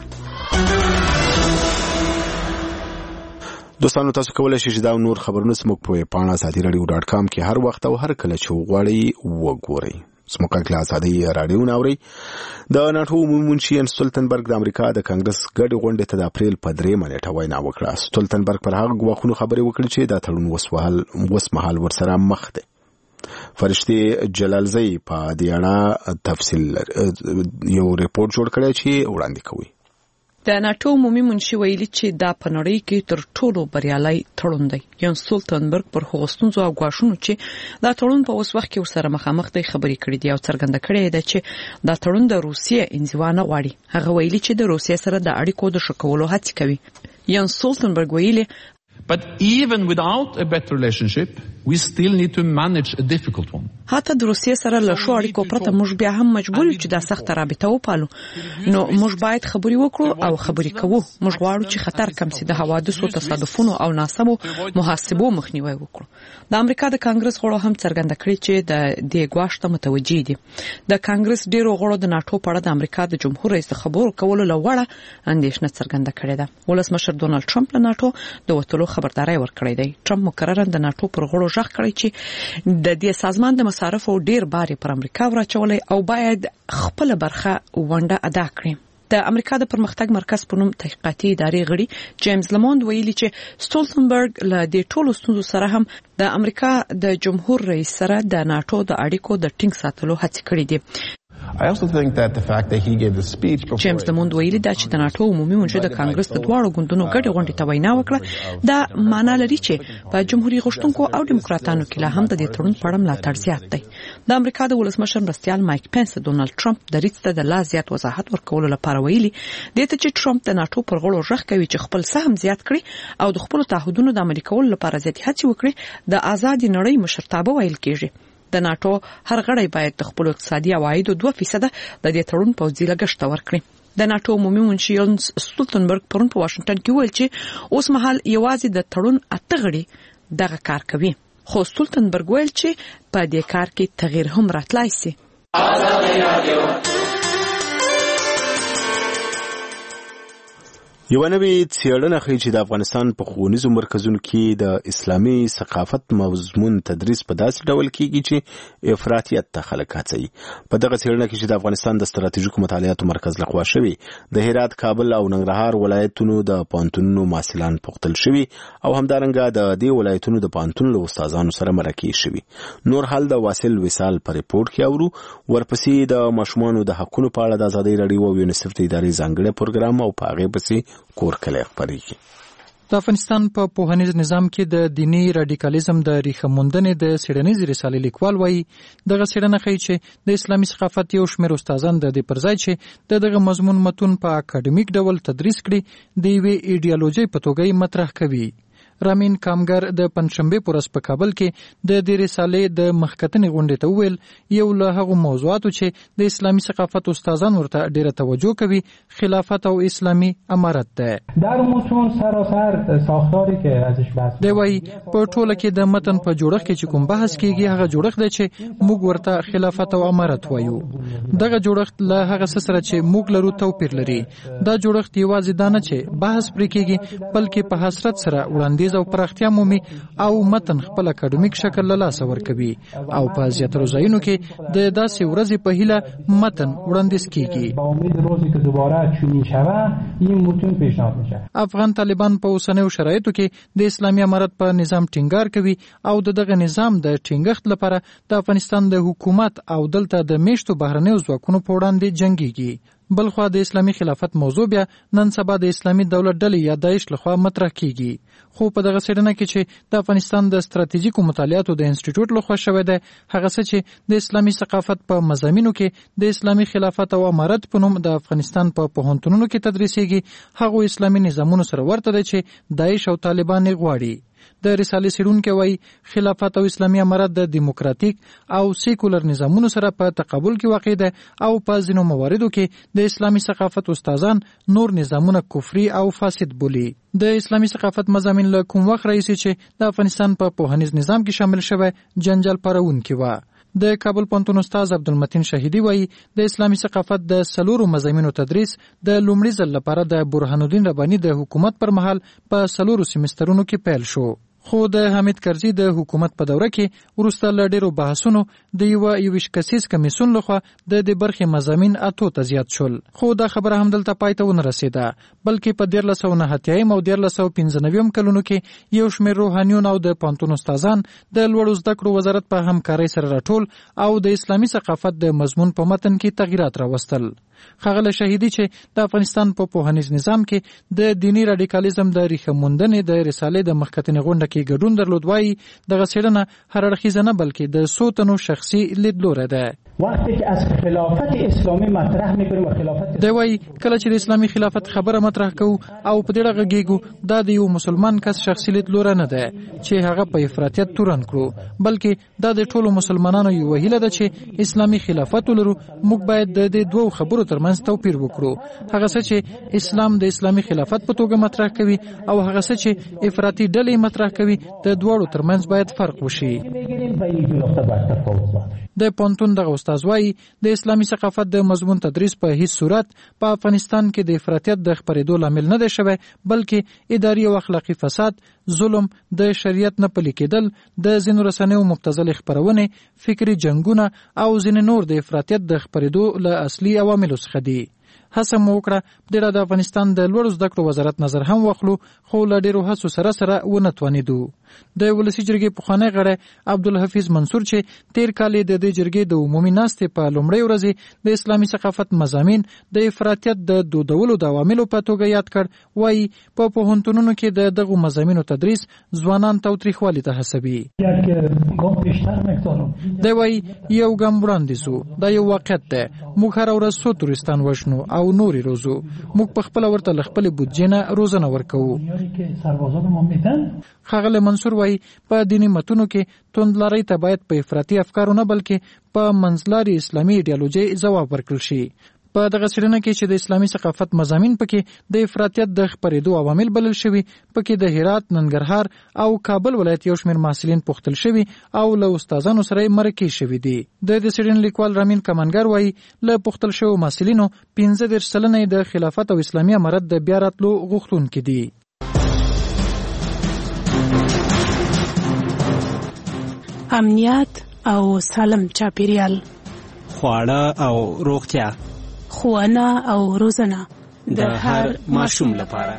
دوستانو تاسو کولی شئ چې دا نور خبرونه زموږ په پاڼه ازادي-radio.com کې هر وخت او هر کله چې وغواړئ وګورئ. زموږ کله ازادي راډیو ناوري. د ناټو عمومي منشي ستولتنبرګ د امریکا د کانګرس ګډې غونډې ته د اپریل په 3 نیټه وینا وکړه. ستولتنبرګ پر هغه ګواښونو خبرې وکړې چې دا تړون وسمهال ورسره مخ دی. فرشتي جلالزئی په دې اړه تفصیل یو ریپورت جوړ کړی چې وړاندې کوي. د ناټو عمومي منشي ویلي چې دا په نړۍ کې تر ټولو بریالي تړون دی. یان ستولتنبرګ پر هغو ستونزو او ګواښونو چې دا تړون په اوس وخت کې ورسره مخامخ دی خبرې کړې دي او څرګنده کړې ده چې دا تړون د روسیې انزوا نه غواړي. هغه ویلي چې د روسیې سره د اړیکو د ښه کولو هڅې کوي. یان ستولتنبرګ ویلي But even without a better relationship, we still need to manage a difficult one. حتی د روسیې سره له ښو اړیکو پرته موږ بیا هم مجبور یو چې دا سخته رابطه وپالو. نو موږ باید خبرې وکړو او خبرې کوو. موږ غواړو چې خطر کم سي، د حوادثو، تصادفونو او ناسمو محاسبو مخنیوي وکړو. د امریکا د کانګرس غړو هم څرګنده کړې چې د دې ګواښ ته متوجي دي. د کانګرس ډیرو غړو د ناټو په اړه د امریکا د جمهور رئیس خبرو کولو لوړه اندېښنه څرګنده کړې ده. ولسمشر ډونالد ټرمپ له ناټو د وټولو خبرداري ورکړې ده. ټرمپ مکررن د ناټو پر غړو ژغ کړی چې د دې سازمان د مصارفو ډیر بار پر امریکا ورچولې او باید خپل برخه ونډه ادا کړي. د امریکا د پرمختګ مرکز په نوم تحقیقاتي ادارې غړي جیمز لموند ویلي چې ستولتنبرګ له دې ټولو ستونزو سره هم د امریکا د جمهور رئیس سره د ناټو د اړیکو د ټینګ ساتلو هڅه کړې دي. I also think that the fact that he gave the speech before جیمز لموند ویلي دا چې د ناټو عمومي منشي د کانګرس د دواړو ګوندونو ګډې غونډې ته وینا وکړه دا معنا لري چې په جمهوریت غوښتونکو او دیموکراتانو کې لا هم د دې تړون په اړه ملاتړ زیات دی. د امریکا د ولسمشر مرستیال مایک پنس ډونالد ټرمپ د ریټ ته د لا زیات وضاحت ورکولو لپاره ویلي دی چې ټرمپ د ناټو پر غړو ژغ کوي چې خپل سهم زیات کړي او د خپل تعهدونو د عملي کولو لپاره زیاتې هڅې وکړي. د آزاد نړۍ مشرتابه ویل کېږي د ناټو هر غړی باید د خپل اقتصادي عوایدو 2% د دې تړون پوځي لګښت ورکړي. د ناټو عمومي منشي ستولتنبرګ پرون په واشنگټن کې ویل چې اوس مهال یوازې د تړون 8 غړي دغه کار کوي. خو ستولتنبرګ ویل چې په دې کار کې تغییر هم راتلای شي. یو نوې څېړنه ښیي چې د افغانستان په ښوونیزو مرکزونو کې د اسلامي ثقافت مضمون تدریس په داسې ډول کېږي چې افراطیت ته خلک هڅوي. په دغه څېړنه کې چې د افغانستان د ستراتیژیکو مطالعاتو مرکز لخوا شوي، د هرات، کابل او ننګرهار ولایتونو د پوهنتونونو محصلان پوښتل شوي او همدارنګه د دې ولایتونو د پوهنتون له استادانو سره مرکې شوي. نور حال د واصل وصال په ریپورت کې اورو. ورپسې د ماشومانو د حقونو په اړه د ازادۍ راډیو او یونیسف د ادارې ځانګړی پروګرام او په هغې پسې کور کلی خپرېږي. د افغانستان په پوهنیز نظام کې د دینی رادیکالیزم د ریښه موندنې د څېړنیزې رسالې لیکوال وایي دغه څېړنه ښیي چې د اسلامي ثقافت یو شمېر استادان د دې پر ځای چې دغه مضمون متون په اکاډمیک ډول تدریس کړي د یوې ایډیالوژۍ په توګه یې مطرح کوي. رامین کامګر د پنځشنبه پر ورځ په کابل کې د دې رسالې د مخکتنې غونډې ته وویل یو له هغو موضوعاتو چې د اسلامي ثقافت استادان ورته ډېره توجه کوي خلافت او اسلامي امارت ده. در متون سراسر ساختاری که ازش بحث دی وایي په ټوله کې د متن په جوړښت کې چې کوم بحث کیږي هغه جوړښت دی چې موږ ورته خلافت او امارت وایو. دغه جوړښت له هغه څه سره چې موږ لرو توپیر لري. دا جوړښت یوازې دا نه چې بحث پرې کیږي بلکې په حسرت سره وړاندې او پراختیا مومي او متن خپل اکاډمیک شکل له لاسه ورکوي او په زیاترو ځایونو کې د داسې ورځې په هیله متن وړاندیز کیږي. افغان طالبان په اوسنیو شرایطو کې د اسلامي امارت په نظام ټینګار کوي او دغه نظام د ټینګښت لپاره د افغانستان د حکومت او دلته د میشتو بهرنیو ځواکونو په وړاندې جنګیږي. بلخوا د اسلامي خلافت موضوع بیا نن سبا د اسلامي دولت ډلې یا داعش لخوا مطرح کیږي. خو په دغه څېړنه کې چې د افغانستان د ستراتیژیکو مطالعاتو د انسټیټیوټ لخوا شوی دی هغه څه چې د اسلامي ثقافت په مضامینو کې د اسلامي خلافت او امارت په نوم د افغانستان په پوهنتونونو کې تدریسېږي هغه اسلامي نظامونو سره ورته دی چې داعش او طالبان یې غواړي. د رسالې څېړونکي وایي خلافت او اسلامي امارت د دیموکراتیک او سیکولر نظامونو سره په تقابل کې واقع ده او په ځینو مواردو کې د اسلامي ثقافت استادان نور نظامونه کفري او فاسد بولي. د اسلامي ثقافت مضامین له کوم وخت راځي چې د افغانستان په پوهنیز نظام کې شامل شوی جنجال پارونکي و. د کابل پوهنتون استاد عبدالمتین شهیدی وایي د اسلامي ثقافت د 4 مضامینو تدریس د لومړي ځل لپاره د برهان الدین رباني د حکومت پر مهال په 4 سیمسترونو کې پیل شو. خو د حمید کرزي د حکومت په دوره کې وروسته له ډېرو بحثونو د یو کسیز کمیسیون لخوا د برخې مضامین 8 ته زیات شول. خو دا خبره هم دلته پای ته ونه رسېده بلکې په 1390 او 1395 کلونو کې یو شمېر روحانیون او د پوهنتون استادان د لوړو زده کړو وزارت په همکارۍ سره راټول او د اسلامي ثقافت د مضمون په متن کې تغییرات راوستل. ښاغلی شهیدي چې د افغانستان په پوهنیز نظام کې د دینی رادیکالیزم د ریښه موندنې د رسالې د مخکتنې غونډه کې ګډون درلود وایي دغه څېړنه هر اړخیزه نه بلکې د 100 تنو شخصي لیدلوری ده. وقتی که از خلافت اسلامی مطرح میکنیم و خلافت دی وایي کله چې د اسلامي خلافت خبره مطرح کوو او په دې غږیږو دا د یو مسلمان کس شخصي لیدلوری نه ده چې هغه په افراطیت تورن کړو بلکې دا د ټولو مسلمانانو یو هیله ده چې اسلامي خلافت ولرو. موږ باید د دې دوو خبرو ترمنځ توپیر وکړو هغه څه چې اسلام د اسلامي خلافت په توګه مطرح کوي او هغه څه چې افراطي ډلې مطرح کوي د دواړو ترمنځ باید فرق وشي. د پوهنتون دغه استاد وایي د اسلامي ثقافت د مضمون تدریس په هیڅ صورت په افغانستان کې د افراطیت د خپرېدو لامل نه دی شوی بلکې اداري او اخلاقي فساد، ظلم، د شریعت نه پلي کېدل، د ځینو رسنیو مبتذلې خپرونې، فکري جنګونه او ځینې نور د افراطیت د خپرېدو له اصلي عواملو څخه دي. هڅه مو وکړه د افغانستان د لوړو زده کړو وزارت نظر هم واخلو خو له ډېرو هڅو سره ونه توانېدو. د ولسي جرګې پخوانی غړی عبدالحفیظ منصور چې تیر کال د دې جرګې د عمومي ناستې په لومړۍ ورځ د اسلامي ثقافت مضامین د افراطیت د دودولو د عواملو په توګه یاد کړ وایي په پوهنتونونو کې د دغو مضامینو تدریس ځوانان تاوتریخوالي ته هڅوي. دی وایي یو ګام وړاندې ځو، دا یو واقعیت دی. موږ هره ورځ څو تورستان وژنو او نورې روزو. موږ په خپله ورته له خپلې بودجې نه روزنه ورکوو. ښاغلی منصور وایي په دیني متونو کې توندلارۍ ته باید په افراطي افکارو نه بلکې په منځلارې اسلامي ایډیالوژۍ ځواب ورکړل شي. په دغه څېړنه کې چې د اسلامي ثقافت مضامین پکې د افراطیت د خپرېدو عوامل بلل شوي، پکې د هرات، ننګرهار او کابل ولایت یو شمېر محصلین پوښتل شوي او له استادانو سره مرکې شوي دي. د څېړنې لیکوال رامین کمانګر وایي له پوښتل شوو محصلینو 15 سلنه د خلافت او اسلامي امارت د بیا راتلو غوښتونکي دي. امنیت او سالم چاپیریال، خواړه او روغتیا، ښوونه او روزنه د هر ماشوم لپاره.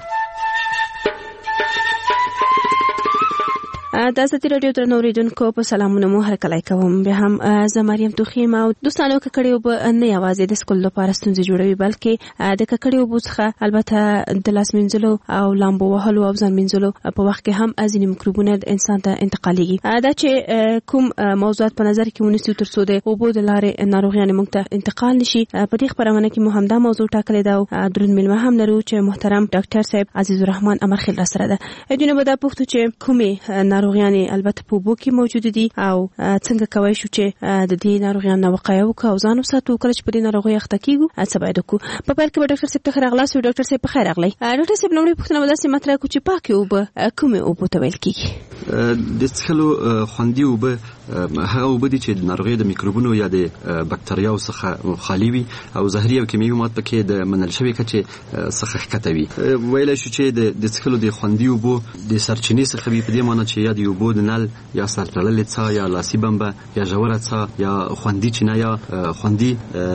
د ازادي راډیو درنو اوریدونکو په سلامونه مو هرکلی کوم. بیا هم زه مریم توخیم او دوستانو ککړې اوبه نه یوازې د سکول لپاره ستونزې جوړوي، بلکې د ککړې اوبو څخه البته د لاس مینځلو او لامبو وهلو او ځان مینځلو په وخت کې هم ځینې میکروبونه د انسان ته انتقالیږي. دا چې کوم موضوعات په نظر کې ونیسو تر څو د اوبو د لارې ناروغیانې موږ ته انتقال نشي، په دې خپرونه کې مو همدا موضوع ټاکلې ده او درون میلمه هم لرو چې محترم ډاکټر صاحب عزیز الرحمن امرخیل را سره ده. دوی به دا پوښتنه چې کومې ناروغیانې البته په اوبو کې موجود دي او څنګه کوي شو چې د دې ناروغیانو وقایه وکړو او ځان وساتو کله چې په دې ناروغي اخته کیږو څه باید وکړو. په پیل کې به ډاکټر صاحب ته راغلاس او ډاکټر صاحب په خیر راغلی. ډاکټر صاحب لومړی پوښتنه به داسې مطرح کړو چې پاکې اوبه کومې اوبو ته ویل کیږي؟ د څښلو خوندي اوبه هغه اوبه دي چې د ناروغۍ د میکروبونو یا د بکتریاوو څخه خالي وي او زهري او کیمیاوي مواد پکې د منل شوي کچې څخه ښکته وي. ویلی شو چې د څښلو د خوندي اوبو د سرچینې څخه وي، په دې معنی چې یا د اوبو د نل یا سر تړلې څاه یا لاسي بمبه یا ژوره څاه یا خوندي چینه یا خوندي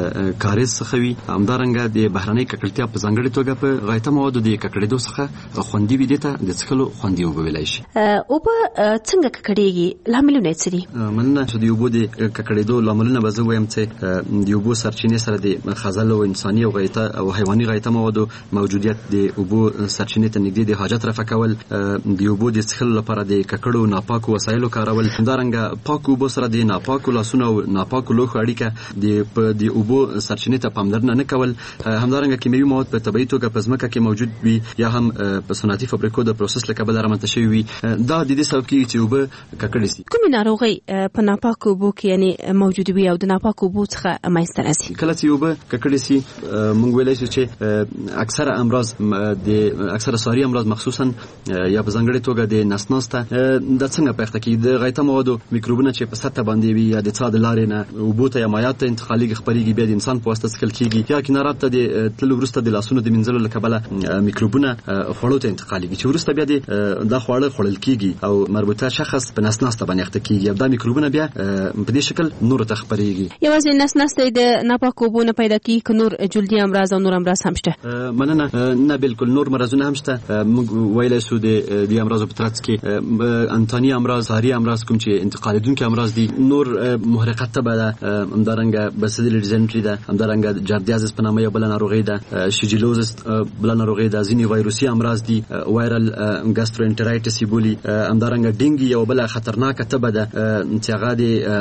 کاریز څخه وي. همدارنګه د بهرنۍ ککړتیا په ځانګړې توګه په غایطه موادو د ککړېدو څخه خوندي وي، دې ته د څښلو خوندي اوبه ویلی شي. اوبه څنګه ککړېږي؟ لاملونه یې څه دي؟ مننه. چې د اوبو د ککړېدو لاملونه به زه وایم چې د اوبو سرچینې سره د خزل او انساني او غایطه او حیواني غایطه موادو موجودیت، د اوبو سرچینې ته نږدې د حاجت رفع کول، د اوبو د څښلو لپاره د ککړو ناپاکو وسایلو کارول، همدارنګه پاکو اوبو سره د ناپاکو لاسونو او ناپاکو لوښو اړیکه، د اوبو سرچینې ته پاملرنه نه کول، همدارنګه کیمیاوي مواد په طبیعي توګه په ځمکه کې موجود وي یا هم په صنعتي فابریکو د پروسس له کبله رامنځته شوي وي. دا د دې سبب کېږي چې اوبه ککړې شي. کومې ناروغۍ په ناپاکو اوبو کې یعنې موجود وي او د ناپاکو اوبو څخه منځته راځي؟ کله چې اوبه ککړې شي موږ ویلی شو چې اکثره امراض، د اکثره ساري امراض مخصوصا یا په ځانګړې توګه د نس ناسته، دا څنګه پېښته کېږي؟ د غایطه موادو میکروبونه چې په سطح باندې وي یا د څاه د لارې نه اوبو ته یا مایعات ته انتقالېږي، خپرېږي، بیا د انسان په واسطه څښل کېږي، یا کنارات ته د تللو وروسته د لاسونو د مینځلو له کبله میکروبونه خوړو ته انتقالېږي چې وروسته بیا دا خواړه خوړل کېږي او مربوطه شخص په نس ناسته باندې اخته کېږي او دا میکروبونه بیا په دې شکل نور ته خپرېږي. یوازې نس ناسته د ناپاکو اوبو نه پیدا کېږي که نور جلدي امراض او نور امراض هم شته؟ مننه. نه بالکل، نور مرضونه هم شته. موږ ویلی شو د دې امراضو په ترڅ کې انتاني امراض، ساري امراض کوم چې انتقالېدونکي امراض دي، نور محرقه تبه ده، همدارنګه باسیلر ډیزنټري ده، همدارنګه جاردیازس په نامه یو بله ناروغۍ ده، شیجلوزس بله ناروغۍ ده، ځینې وایروسي امراض دي، وایرل ګاستروانټرایټس یې بولي، همدارنګه ډینګي یو بله خطرناکه تبه ده چې هغه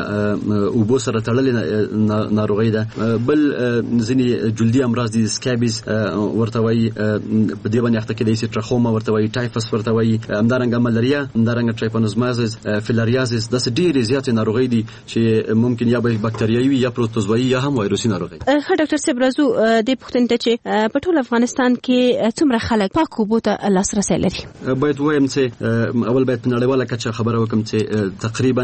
د اوبو سره تړلې ناروغۍ ده. بل ځینې جلدي امراض دي، سکابیز ورته وایي، په دې باندې اخته کېدی شي، ټرخوما ورته وایي، ټایفس ورته وایي، همدارنګه ملاریا، همدارنګه ټرایپانوزمازز، فیلاریازز، داسې ډېرې زیاتې ناروغۍ دي چې ممکن یا به باکتریایي وي یا پروتوزوایي یا هم وایروسي ناروغۍ. ښه ډاکټر صاحب، راځو دې پوښتنې ته چې په ټول افغانستان کې څومره خلک پاکو اوبو ته لاسرسی لري؟ باید ووایم چې اول باید په نړیواله کچه خبره وکړم چې تقریبا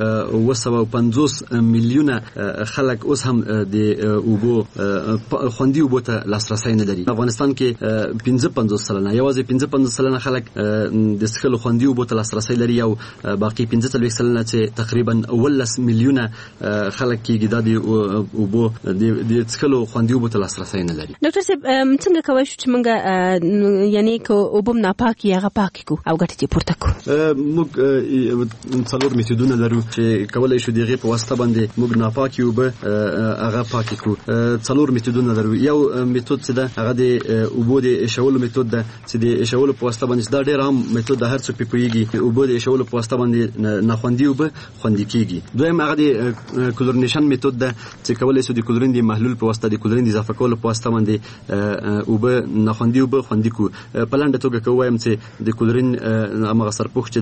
250 میلیونه خلک اوس هم د اوبو خوندي اوبو ته لاسرسی نه لري. افغانستان کې 55 سلنه، یوازې 55 سلنه خلک د څښلو خوندي اوبو ته لاسرسی لري او باقي 45 سلنه چې تقریبا 18 میلیونه خلک کېږي دا د اوبو د څښلو خوندي اوبو ته لاسرسی نه لري. ډاکټر صاحب، څنګه کولی شو چې موږ یعنی که اوبه ناپاکي هغه پاکې کړو او ګټې ترې پورته کړو؟ موږ 4 میتودونه لرو چې کولی شو د هغې په واسطه باندې موږ ناپاکي اوبه هغه پاکې کړو. 4 میتودونه لرو. یو میتود چې ده هغه د اوبو د ایشولو میتود ده چې د ایشولو په واسطه باندې، دا ډېر عام میتود ده، هر څوک پرې پوهېږي. اوبو د ایشولو په واسطه باندې ناخوندي اوبه خوندي کېږي. دویم هغه د کلورینیشن میتود ده چې کولی شو د کلورین د محلول په واسطه، د کلورین د اضافه کولو په واسطه باندې اوبه ناخوندي اوبه خوندي کړو. په لنډه توګه که ووایم چې د کلورین همغه سرپوښ چې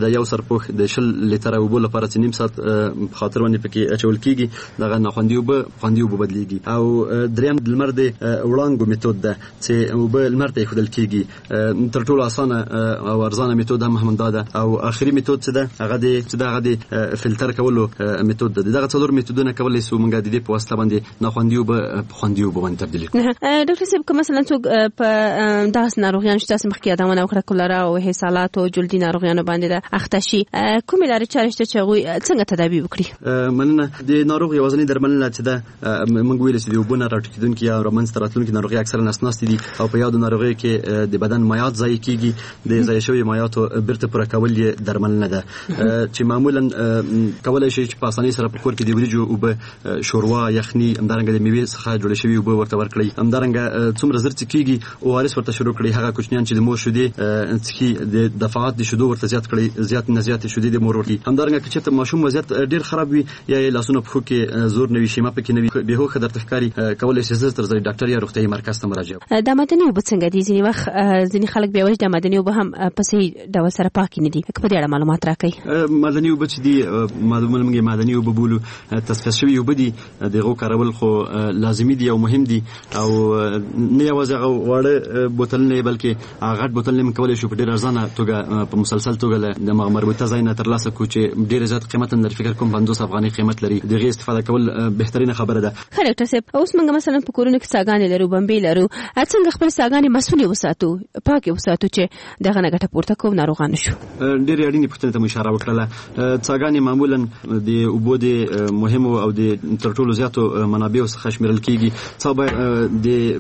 د یو سرپوښ د 10 لیټر اوبو لپاره چې نیم ساعت خاطر باندې پکې اچول کیږي دغه ناخوندي اوبه خوندي اوبه بدلیږي. او دریم د لمر د وړانګو میتود ده چې اوبه لمر ته خودل کیږي. تر ټولو اسانه او ارزانه میتود هم همدا ده. او اخري میتود څه ده هغه د فلټر کولو میتود ده. دغه څلور میتودونه کولای شو موږ د دې په واسطه باندې ناخوندي اوبه خوندي اوبه باندې تبدیل کړو. ډاکټر صاحب کوم مثلا څوک په داس ناروغیان چې تاسو مخکې یادونه وکړه کولرا او هسالات او جلدي ناروغیانو باندې د اختشي کومې لارې چارې چې هغه څنګه تداوی وکړي؟ مننه. د ناروغ یوازنی درملنه چې ده موږ ویل چې د وبونه راټکیدونکو یا رومانس تراتلونکو ناروغي اکثرا نسناس دي او په یاد ناروغي کې د بدن مایعات ضایع کیږي. د ضایع شوی مایعاتو برته پر کول یې درملنه ده چې معمولا کولای شي چې په اسانۍ سره په کور کې د وریجو او شوروا یخني همدارنګه د میوې څخه جوړ شوی او ورته ورکړي. همدارنګه څومره زر چې کیږي او وارث ورته شروع کړي. هغه کوچنیان چې د مور شودي څخه د دفعات د شودو ورته زیات کړي زیات نه زیات شودي د مور ورکړي. همدارنګه چې ته ماشوم وضعیت ډیر خراب وي یا لاسونه په خو کې زور نوي شي ما پکې نوي به هوخه درته ښکاری کولای شي زر تر زری ډاکټر یا روغتيایي مرکز ته مراجعه. د مدني وب څنګه دي؟ ځینې وخت ځینې خلک به وایي د مدني وب هم په صحیح ډول سره پاک نه دي. په دې اړه معلومات راکړئ. مدني وب چې دي معلومه مدني وب بولو تصفیه شوی وب دي دغه کارول خو لازمي دي او مهم دي او نه یوازې غوړه بوتلونه بلکې غټ بوتلونه کولای شو په ډیر ارزانه توګه په مسلسل توګه د مربوطه ځای نه ترلاسه کو چې ډیر زیات قیمت اندر فکر کوم 50 افغاني قیمت لري. دغه استفاده کول بهترینه خبره ده. ډاکټر صاحب اوس موږ مثلا په کورونو کې څاګانې لرو بمبي لرو څنګه خپل څاګانې مسؤلیت وساتو پاکي وساتو چې دغه نه ګټه پورته کوو ناروغان شو؟ ډیر اړینې پوښتنه ته اشاره وکړه. څاګانې معمولا د اوبو د مهمو او د تر ټولو زیاتو منابعو څخه شمیرل کیږي. څو د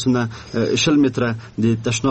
15 متره د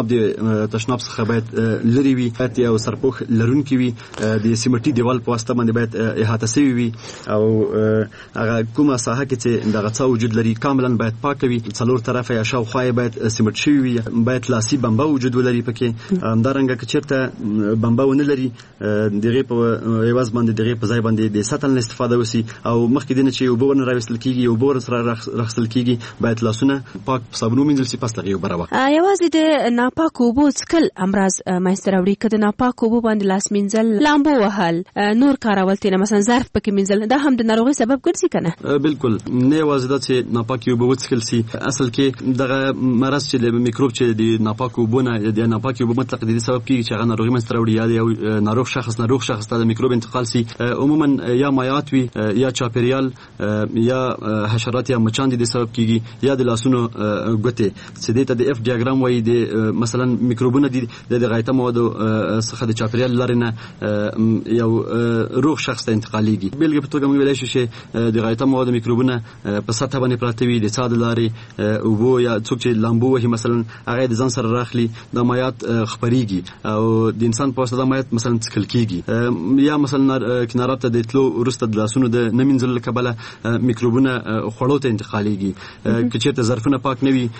تشناب څخه باید لري وي او سرپوښ لرونکي وي. د سیمټي دیوال په واسطه باندې باید احاطه شوی وي او هغه کومه ساحه کې چې دغه څه وجود لري کاملا باید پاک وي. څلور طرفه یا شاوخوا باید سیمټ شوی وي. باید لاسي بمبا وجود ولري پکې. همدارنګه که چیرته بمبا ونه لري دغه په ایواز باندې دغه په ځای باندې د ساتل استفاده وسی او مخکې دنه چې وبو نه راوستل کیږي او بور سره راخصل کیږي باید لاسونه پاک صابون ومنځل سي پس لغي وبراوه. یوازې د ناپاک وبو څکل امراض مایستر اوړي کده ناپاک وبو باندې لاس منځل لامبو وهل نور کارول تینه مثلا ظرف پکې منځل دا هم د ناروغي سبب ګرځي کنه؟ بالکل نه یوازې د چې ناپاک وبو وڅکل سي اصل کې دغه مرض چې د میکروب چې د ناپاک وبو نه د ناپاک وبو مطلق د سبب کیږي چې هغه ناروغي مایستر اوړي یا ناروغ شخص ته د میکروب انتقال سي. عموما یا مایعات وي یا چاپیریال یا حشرات یا مچان د سبب کیږي یا د لاسونو ګوتې چې د اف ډیاګرام وایي د مثلا میکروبونه د غایطه مواد څخه د چاپیریال لرنه یو روغ شخص ته انتقالیږي. بلګې په توګه موږ ویلای شو چې د غایطه مواد میکروبونه په سطح باندې پراته وي د څاد لارې او یا څوک چې لامبو وهي مثلا هغه د ځان سره راخلي د مایعات خپريږي او د انسان په واسطه د مایعات مثلا څکل کیږي یا مثلا کنارات ته د تلو ورسته د لاسونو د نمنځل کبله میکروبونه خړو ته انتقالیږي. که چیرته ظرفونه پاک نه وي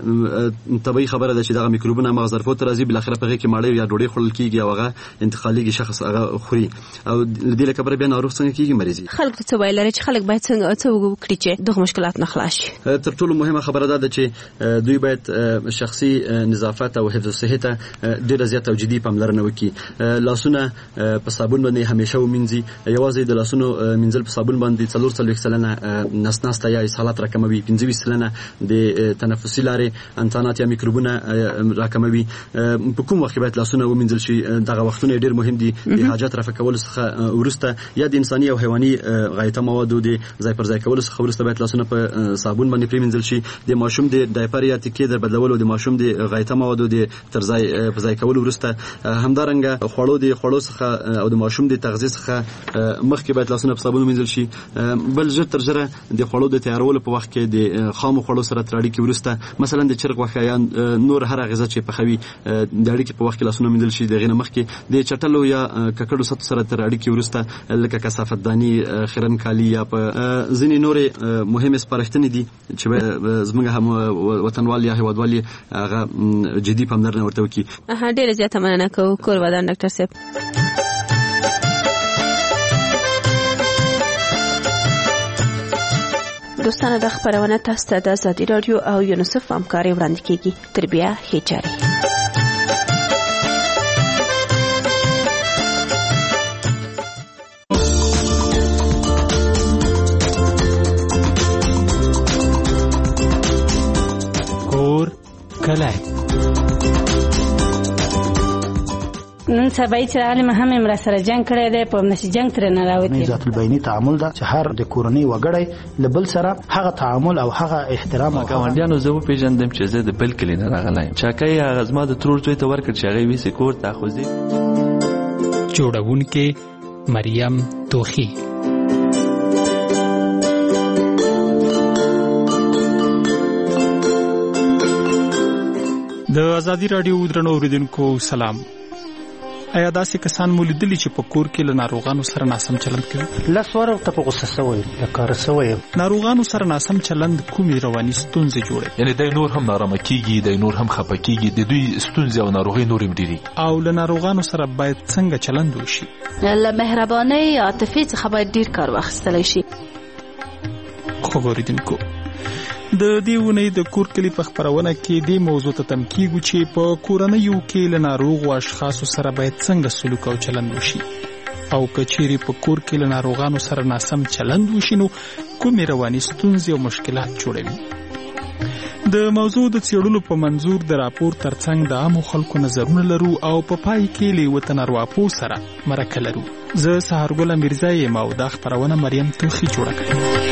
طبيعي خبره ده چې دغه میکروبونه مغز ظرفوت راځي بل اخر په کې ماړی یا ډوډۍ خورل کیږي او هغه انتقالیږي شخص هغه خوري او د دې لپاره بیا ناروغ څنګه کیږي مریضي. خلک څه وایي لري چې خلک باید څنګه وکړي چې دغه مشکلات نه خلاص شي؟ تر ټولو مهمه خبره ده چې دوی باید شخصي نظافت او حفظ صحت ډیره زیاته او جدي پاملرنه وکړي. لاسونه په صابون باندې همیشه ومینځي. یوازې د لاسونو منځل په صابون باندې 4 سلنه نسناسته یا اسهالات راکموي. 25 سلنه د تنفسي لارې انتانات یا میکروبونه راکموي. په کوم وخت باید لاسونه ومینځل شي؟ دغه وختونه ډیر مهم دي. د حاجت رافع کول څخه ورسته یا د انساني او حیواني غایطه موادو د ځای پر ځای کول څخه ورسته باید لاسونه په صابون باندې پریمنځل شي. د ماشوم د ډایپر یا تکې در بدلولو د ماشوم د غایطه موادو د تر ځای په ځای کول ورسته همدارنګه خوړو څخه او د ماشوم د تغذیه څخه مخکې باید لاسونه په صابون ومینځل شي. بل ژر تر ژره د خوړو د تیارولو په وخت کې د خامو خوړو سره تر اړیکې ورسته مثلا د چرګ غوښه یا نور هر غذا چې پخوي د اړیکې په وخت کې لاسونه ومینځل شي. دغه نه مخکې د چټلو یا ککړو سطح سره تر اړیکې ورسته لکه کثافت دانی خیرن کالی یا په ځینې نورې مهمه سپارښتنې دي چې زموږ هم وطنوال یا هیوادوال هغه جدي پاملرنه ورته وکړي. ډیره زیاته مننه کوم کور ودان ډاکټر صاحب. دوستانه د خبرونه تاسو ته د ازادي رادیو او یونیسف همکاري وړاندې کیږي. تربیه هیچاري نن سبا چې عالم هم مر سره جنگ کړی دی په نشي جنگ تر نه راوتی. ذات البینی تعامل دا چې هر د کورنۍ وګړی لبل سره هغه تعامل او هغه احترام او ګاونډیانو زه پیژندم چې زه د بل کلی نه راغلایم. چاکای هغه زما د ترور څوی ته ورکړ چې هغه ویسه کور ته خوځي. جوړونکې مریم توخی. د ازادي رادیو درنو اوریدونکو سلام. آیا داسې کسان مو لیدلي چې په کور کې له ناروغانو سره ناسم چلند کوي؟ لاسوار ته په غوسه سوی د کار سوی. ناروغانو سره ناسم چلند کومې رواني ستونزې جوړوي؟ یعنی د نور هم نارامه کیږي، د نور هم خپه کیږي، د دوی ستونزې او ناروغي نور هم ډیری. او له ناروغانو سره باید څنګه چلند وشي؟ له مهربانۍ عاطفي څخه باید ډیر کار واخیستل شي. خو اوریدونکو د دې ونې د کور کلی په خبرونه کې د موضوع ته تم کیږي چې په کورنیو کې له ناروغ اشخاصو سره باید څنګه سلوک او چلند وشي، او کچېری په کور کې له ناروغانو سره ناسم چلند وشي نو کومې رواني ستونزې او مشکلات جوړوي. د موضوع د څېړلو په منظور د راپور ترڅنګ د عامو خلکو نظرونه لرو او په پای کې له وطنارواپو سره مرکه لرو. زه سهارګل میرزا یم او دا خبرونه مریم توخی جوړه کړې.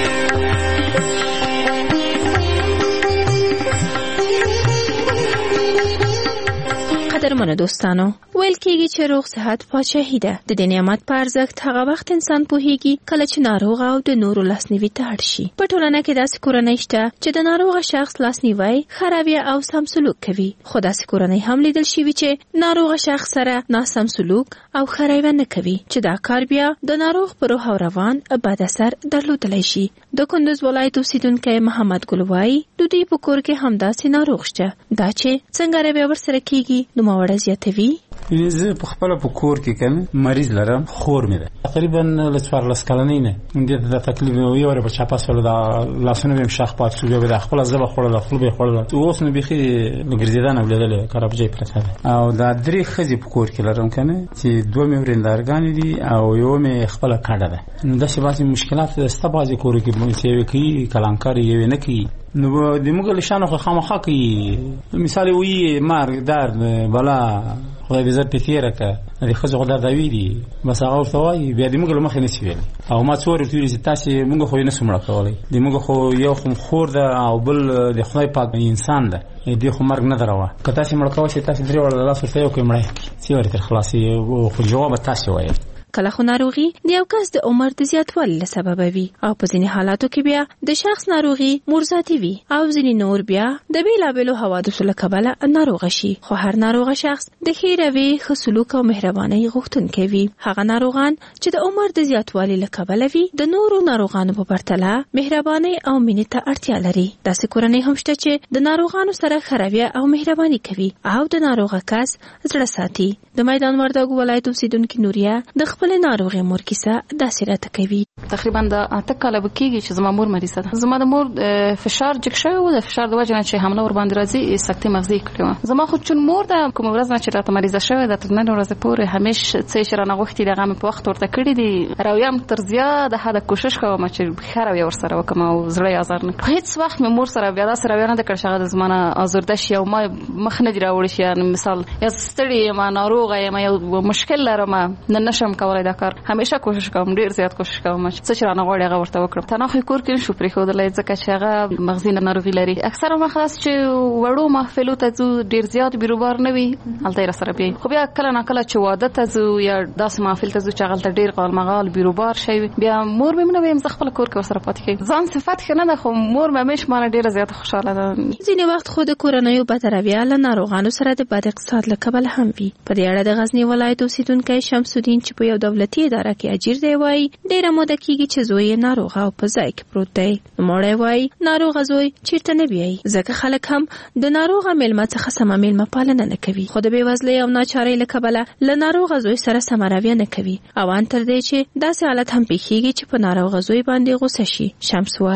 قدرمنو دوستانو، ویل کېږي چې روغ صحت پاچاهي ده. د دې نعمت په ارزښت هغه وخت انسان پوهیږي کله چې ناروغ او د نورو لاسنیوي ته اړ شي. په ټولنه کې داسې کورنۍ شته چې د ناروغ شخص لاسنیوي خرابوي او سم سلوک کوي، خو داسې کورنۍ هم لیدل شوي چې ناروغ شخص سره ناسم سلوک او خرابوي نه کوي، چې دا کار بیا د ناروغ په روح او روان بد اثر درلودلی شي. د کندوز ولایت اوسیدونکی محمد ګل وایي د دوی په کور کې هم داسې ناروغ شته، دا چې څنګه رویه ورسره کیږي نو وړه زیاتوي. زه په خپل په کور کې کوم مریض لرم، خور مې ده تقریبا ل 14 کلنې نه مونږ د تکلیف یو ور په چاپاس ول دا لاسونه مې شخ پات شو بیا د خپل زبه خورل خپل به خورل اوس نو بيخي ګرځیدان ولیدل کارابجې پرته او دا درې خزي په کور کې لرم کنه چې دوه مې ورندارګان دي او یو مې خپل کاډه ده. نو دا شی باسي مشکلات د ستبازي کور کې مونږ چې کوي کلانکار یې نه کوي. نو د موږ له شانو خامخا کوي مثال وی مار دار بلا خدای دې زړه تیره کړه د خزو خدای دا وی دي بس هغه ورته بیا دې موږ له مخې نسی ویل او ما څور تیری چې تاسو موږ خو نه سمړه کولای دې موږ خو یو خور ده او بل د خدای پاک انسان ده دې خو مرګ نه دروه که تاسو مړ کوئ چې تاسو درې وړ لاس ورته یو کوم راځي چې ورته خلاصي خو جواب تاسو وایي. کله خو ناروغي د یو کس د عمر د زیاتوالي له سبب وي او په ځینې حالاتو کې بیا د شخص ناروغي مرزاتي وي او ځینې نور بیا د بیلابیلو حوادثو له کبله ناروغ شي. خو هر ناروغ شخص د ښې رویې، ښه سلوک او مهربانۍ غوښتونکی وي. هغه ناروغان چې د عمر د زیاتوالي له کبله وي د نورو ناروغانو په پرتله مهربانۍ او مینې ته اړتیا لري. داسې کورنۍ هم شته چې د ناروغانو سره ښه رویه او مهرباني کوي او د ناروغه کس زړه ساتي. د میدان وردګو ولایت اوسیدونکې نوریا د خپل ناروغي مور کیسه داسې راته کوي. تقریبا د 8 کاله بکیږي چې زما مور مریضه ده. زما د مور فشار جګ شوی و، د فشار د وجه نه چې حمله ور باندې راځي سکتې مغزي کړو. زما خو چون مور ده کوم ورځ نه چې راته مریضه شوی ده تر نن ورځې پورې همیشه څه شي رانه غوښتي دغه په وخت ورته کړی دي. راویم تر زیاده حد کوشش کوم چې خیر او ورسره وکم او زړه آزار نه. هیڅ وخت مې مور سره بیا دا سره نه د کړ شغه د زمانه آزرده شي او ما مخ نه دی راوړی شي. یعنی مثال یا ستړي ما ناروغه یم یا مشکل لرم نه نشم کولای دا کار. همیشه کوشش کوم، ډیر زیات کوشش کوم چې څه رانه غوړي هغه ورته وکړم. تنه خو کور کې شو پرې خو دلای ځکه چې هغه مغزي ناروغي لري. اکثره ما خلاص چې وړو محفلو ته ځو ډیر زیات بیروبار نه وي هلته را سره بي. خو بیا کله نه کله چې واده ته ځو یا داس محفل ته ځو چې هغه ډیر قال مغال بیروبار شي بیا مور مې نه ویم ز خپل کور کې سره پاتې کی. ځان صفات خنه ده خو مور مې مش مانه ډیر زیات خوشاله ده. ځینې وخت خو د کورنیو بدرویه له ناروغانو سره د بد اقتصاد له کبله هم وي. په دې اړه د غزنی ولایت اوسیدونکی شمس الدین چې په یو دولتي اداره کې اجیر دی وایي ډیره موده کېږي چې زوی ناروغه او په ځای کې پروت دی. نوموړی وایي ناروغه زوی چیرته نه بیایي ځکه خلک هم د ناروغه میلمه څخه سمه میلمه پالنه نه کوي. خو د بېوزلۍ او ناچارۍ له کبله له ناروغه زوی سره سمه رویه نه کوي او ان تر دې چې داسې حالت هم پیښیږي چې په ناروغه زوی باندې غوسه شي. شمس وایي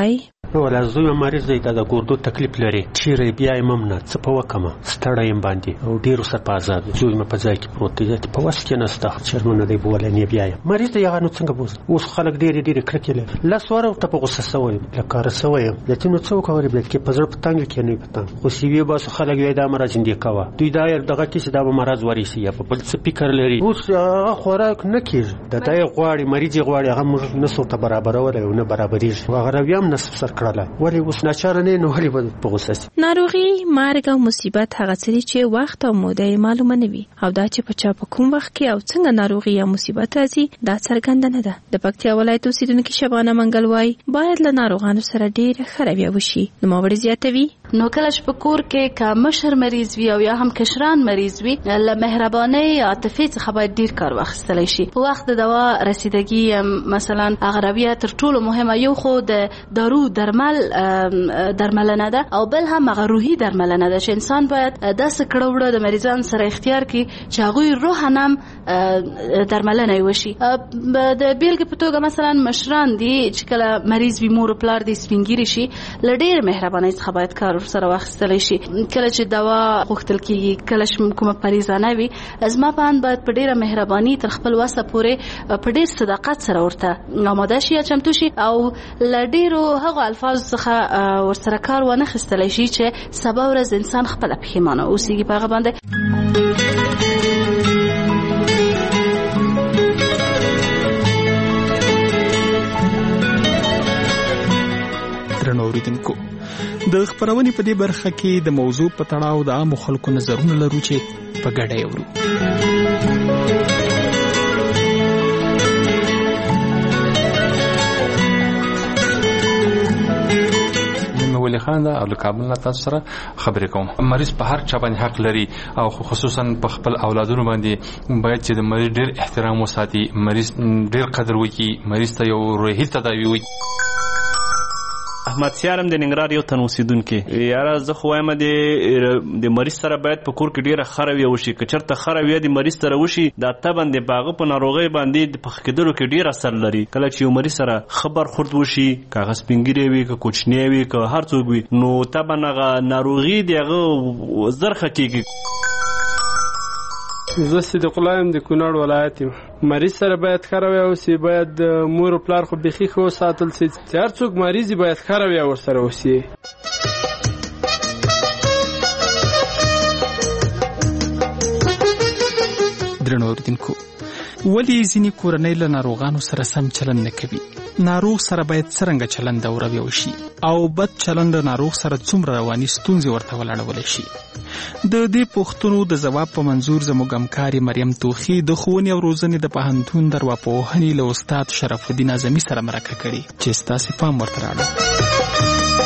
نو ولا زوی مریض دی د ګردو تکلیف لري چیرې بیا یې نه څه په وکمه ستړی يم باندې او ډیر سر په آزاد زوی مې په ځای کې پروت دی په وس کې نه ستا چرمنه دی بولنې بیا مریض دی هغه نو څنګه بوز اوس خلک ډیر کړکې لري لاس وره ته په غوسه سوی لکه رسوي یتیم څو کوي به کې په زړه پتنګ کې نه پتنګ خو سی وی بس خلک وې دا مرز اندي کوا دوی دا دغه کې دا مرز وريسي یا په بل څه فکر لري اوس خوراک نه کیږي د دای غواړي مریض غواړي هغه موږ نسو ته برابر ولا نه برابرې هغه بیا هم نسب سر کړل ولی اوس ناچار نه نو هلي په غوسه ناروغي مرګ او مصیبت هغه څه چې وخت او موده معلومه نه وي او دا چې په چا په کوم وخت کې او څنګه ناروغي یا مصیبت راځي دا څرګند نه ده د پکتیا ولایت اوسیدونکو شبانه منګل وای باید له ناروغانو سره ډیر خرابیا وشي نو موري زیاتوي نو کله چې په کور کې کا مشر مریض وي او یا هم کشران مریض وي له مهرباني عاطفي څخه باید ډیر کار واخیستل شي په وخت د دوا رسیدګي مثلا اغربیه تر ټولو مهمه یو خو د دارو درملنه ده او بل هم روحي درملنه ده چې انسان باید داسې کړه د مریضان سره اختیار کړي چې هغه روح هم درملنه وشي د بیلګې په توګه مثلا مشران دي چې کله مریض وي مور پلار دي سپینګری شي لډیر مهرباني څخه باید کار سره واخیستل شي کله چې دوا غوښتل کیږي کله چې کومه پریزانه وي ازما پاند باید په ډیره مهرباني تر خپل وسه پورې په ډیر صداقت سره ورته آماده شي یا چمتو شي او لډیرو هغه الفاظ څخه ورسره کار ونه خستل شي چې سبا ورځ انسان خپل پښیمانه اوسېږي په هغه باندې اوریدونکو د خبرونې په دې برخه کې د موضوع په تړاو د عامو خلکو نظرونه لرو چې په ګډه یورو. ولی خان دا او له کابل نه تاسو سره خبرې کوم. مریض په هر چا باندې حق لري او خصوصا په خپل اولادونو باندې باید چې د مریض ډیر احترام وساتي، مریض ډیر قدر وکړي، مریض ته یو روحي تداوی وکړي. احمد سیارم د ننګرهار یو تن اوسیدونکو یاره زه خو وایم د مریض سره باید په کور کې ډیره خروي وشي که چرته خروي د مریض سره وشي دا تبند باغه په ناروغي باندې د پخ کېدلو کې ډیر اثر لري. کله چې یو مریض سره خبر خورد وشي کاغذ پنګری وي که کوچنی وي که هر څوک وي نو تبنغه ناروغي دغه زرخه کېږي. زه صدیق الله یم د کونړ ولایت یم. مریض سره باید ښه رویه وسي، باید مور او پلار خو بیخي ښه وساتل سي چې هر څوک مریض باید ښه رویه ورسره وسي. درنو اوریدونکو ولی ځینې کورنۍ له ناروغانو سره سم چلند نه کوي؟ ناروغ سره باید څرنګه چلند او رویه وشي او بد چلند ناروغ سره څومره رواني ستونزې ورته ولاړولی شي؟ د دې پوښتنو د ځواب په منظور زموږ همکارې مریم توخي د ښوونې او روزنې د پوهنتون د ارواپوهنې له استاد شرف الدین اعظمي سره مرکه کړې چې ستاسې پام ورته راوړو.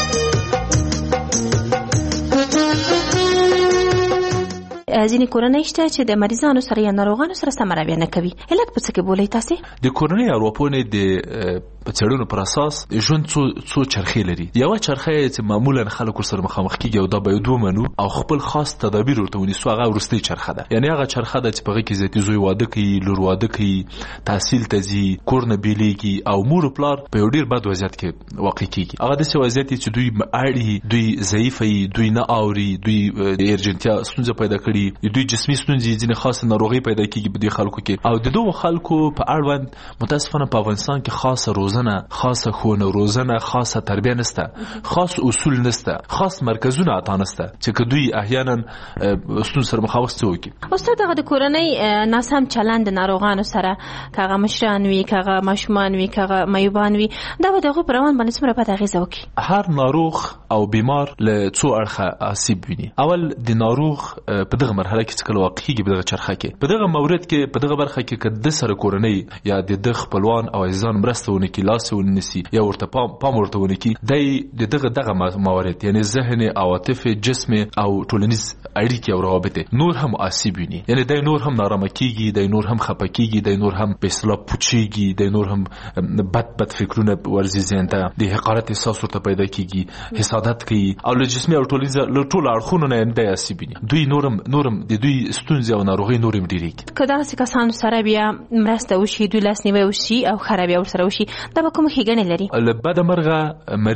ځینې کورنۍ شته چې د مریضانو سره یا ناروغانو سره سم رویه نه کوي. علت په څه کې بولئ تاسې؟ د کورنۍ ارواپوهنې د څېړنو پر اساس ژوند څو چرخې لري. یوه چرخه چې معمولا خلک ورسره مخامخ کېږي او دا باید ومنو او خپل خاص تدابیر ورته ونیسو، هغه وروستۍ چرخه ده. یعنې هغه چرخه ده چې په هغې کې زیاتي زوی واده کوي، لور واده کوي، تحصیل ته ځي، کور نه بېلېږي او مور او پلار په یو ډېر بد وضعیت کې واقع کېږي. هغه داسې وضعیت دی چې دوی اړ دوی ضعیفه وي، دوی نه اوري، دوی د ارجنټیا ستونزه پیدا کړي، دوی جسمي ستونزې، ځینې خاصه ناروغۍ پیدا کېږي په دې خلکو کې. او د دغو خلکو په اړوند متاسفانه په افغانستان کې خاصه روزنه، خاصه ښوونه روزنه، خاصه تربیه نسته، خاص اصول نسته، خاص مرکزونه عطا نسته چې که دوی احیانا ستونزو سره مخامخ څه وکړي. استاد هغه د کورنۍ ناسم چلند ناروغانو سره که هغه مشران وي، که هغه ماشومان وي، که هغه معیوبان وي، دا به د هغوی په روان باندې څومره بد اغېزه وکړي؟ هر ناروغ او بیمار له څو اړخه آسیب ویني. اول د ناروغ په دغه مرحله کې چې کله واقع کېږي په دغه چرخه کې، په دغه مورد کې، په دغه برخه کې که د سره کورنۍ یا د خپلوان او عزیزان مرسته ونه کړي، لاس ونه نیسي یا ورته پام ورته ونه کړي، د دغه موارد یعنی ذهن، عواطف، جسم او ټولنیز اړیکې او روابط نور هم آسیب ویني. یعنی دی نور هم نارامه کېږي، دی نور هم خفه کېږي، دی نور هم په اصطلاح پوچېږي، دی نور هم بد فکرونه ورځي ذهن ته، د حقارت احساس ورته پیدا کېږي، حسادت کوي او له جسمي او ټولنیز له ټولو اړخونو نه دی آسیب ویني. دوی نورم د دوی ستونزې او ناروغۍ نور هم ډېرېږي. که داسې کسانو سره بیا مرسته وشي، دوی لاسنیوی وشي او ښه رویه ورسره وشي، دا به کومې ښېګڼې لري؟ له بده مرغه مریض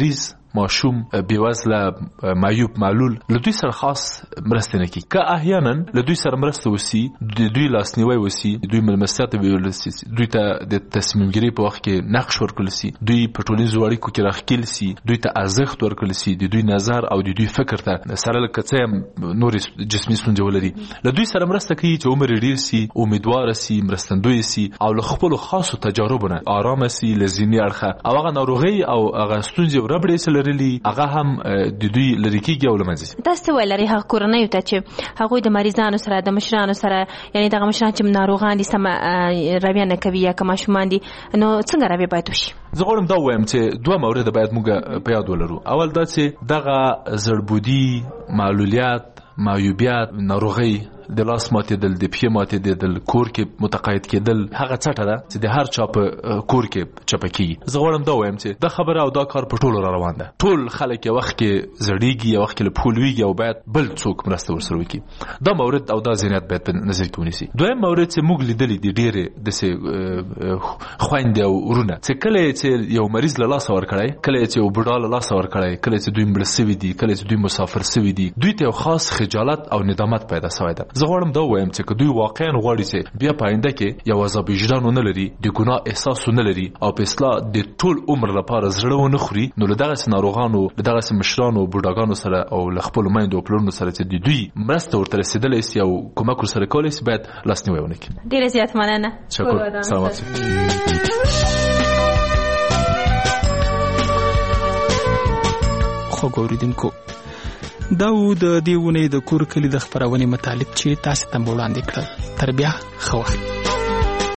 ماشوم بیوزله معیوب معلول له دوی سره خاص مرسته نه کوي که احیانا له دوی سره مرسته وسی د دوی لاسنیوي وسی دوی ملمستیات ویولسی دوی ته د تصمیم ګیری په وخت کې نقش ورکول سي دوی په ټولنیزو اړیکو کې راخکل سي دوی ته ارزښت ورکول سي د دوی نظر او د دوی فکر ته سره لکه څه نور جسمي ستونزې ولري له دوی سره مرسته کوي چې عمر ډیر سي امیدوار سي مرستندوی سي او له خپل خاصو تجاربونه آرام سي لزینی اړخه او هغه ناروغي او هغه ستونزې وربړې سلرلي هغه هم د دوی لری کېږي او لمنځي تاسو ولري هغه کورنۍ ته چې هغه د مریضانو سره د مشرانو سره یعنی دغه مشران چې ناروغان دي سم رویه نه کوي یا کوم شومان دي نو څنګه رویه باید وشي زه غواړم دا وایم چې دوه مورد باید موږ په یاد ولرو اول دا چې دغه زړبودي معلولیت معیوبیت ناروغي د لاس ماتېدل د پښې ماتېدل کور کې متقاعد کېدل هغه څټه ده چې د هر چا په کور کې چپه کېږي زه غواړم دا وایم چې دا خبره او دا کار په ټولو را روان ده ټول خلک یو وخت کې زړیږي یو وخت کې له پښو لویږي او باید بل څوک مرسته ورسره وکړي دا مورد او دا ذهنیت باید په نظر کې ونیسي دویم مورد چې موږ لیدلي دي ډېرې داسې خویندې او ورونه چې کله چې یو مریض له لاسه ورکړی کله چې یو بوډا له لاسه ورکړی کله چې دوی مړه سوي دي کله چې دوی مسافر سوي دي دوی ته یو خاص خجالت او ندامت پیدا سوی ده زه غواړم دا وایم چې دوی واقعا غواړي چې بیا پاینده کې یو عذاب وجدان نه لري د ګناه احساس نه لري او په اصلاح د ټول عمر لپاره زړه ونه خوري نو له دغه ناروغانو له دغه مشرانو بوډاګانو سره او له خپل میندو پلرونو سره چې دوی مرسته ورته رسیدلې سي او کومک سره کولای سي باید لاسنیوي ونکړي ډیره زیات مننه شکر سلامات خو ګوریدونکو دا و د دې ونې د کور کلی د خبرونې مطالب چې تاسو ته وړاندې کړل تر بیا خو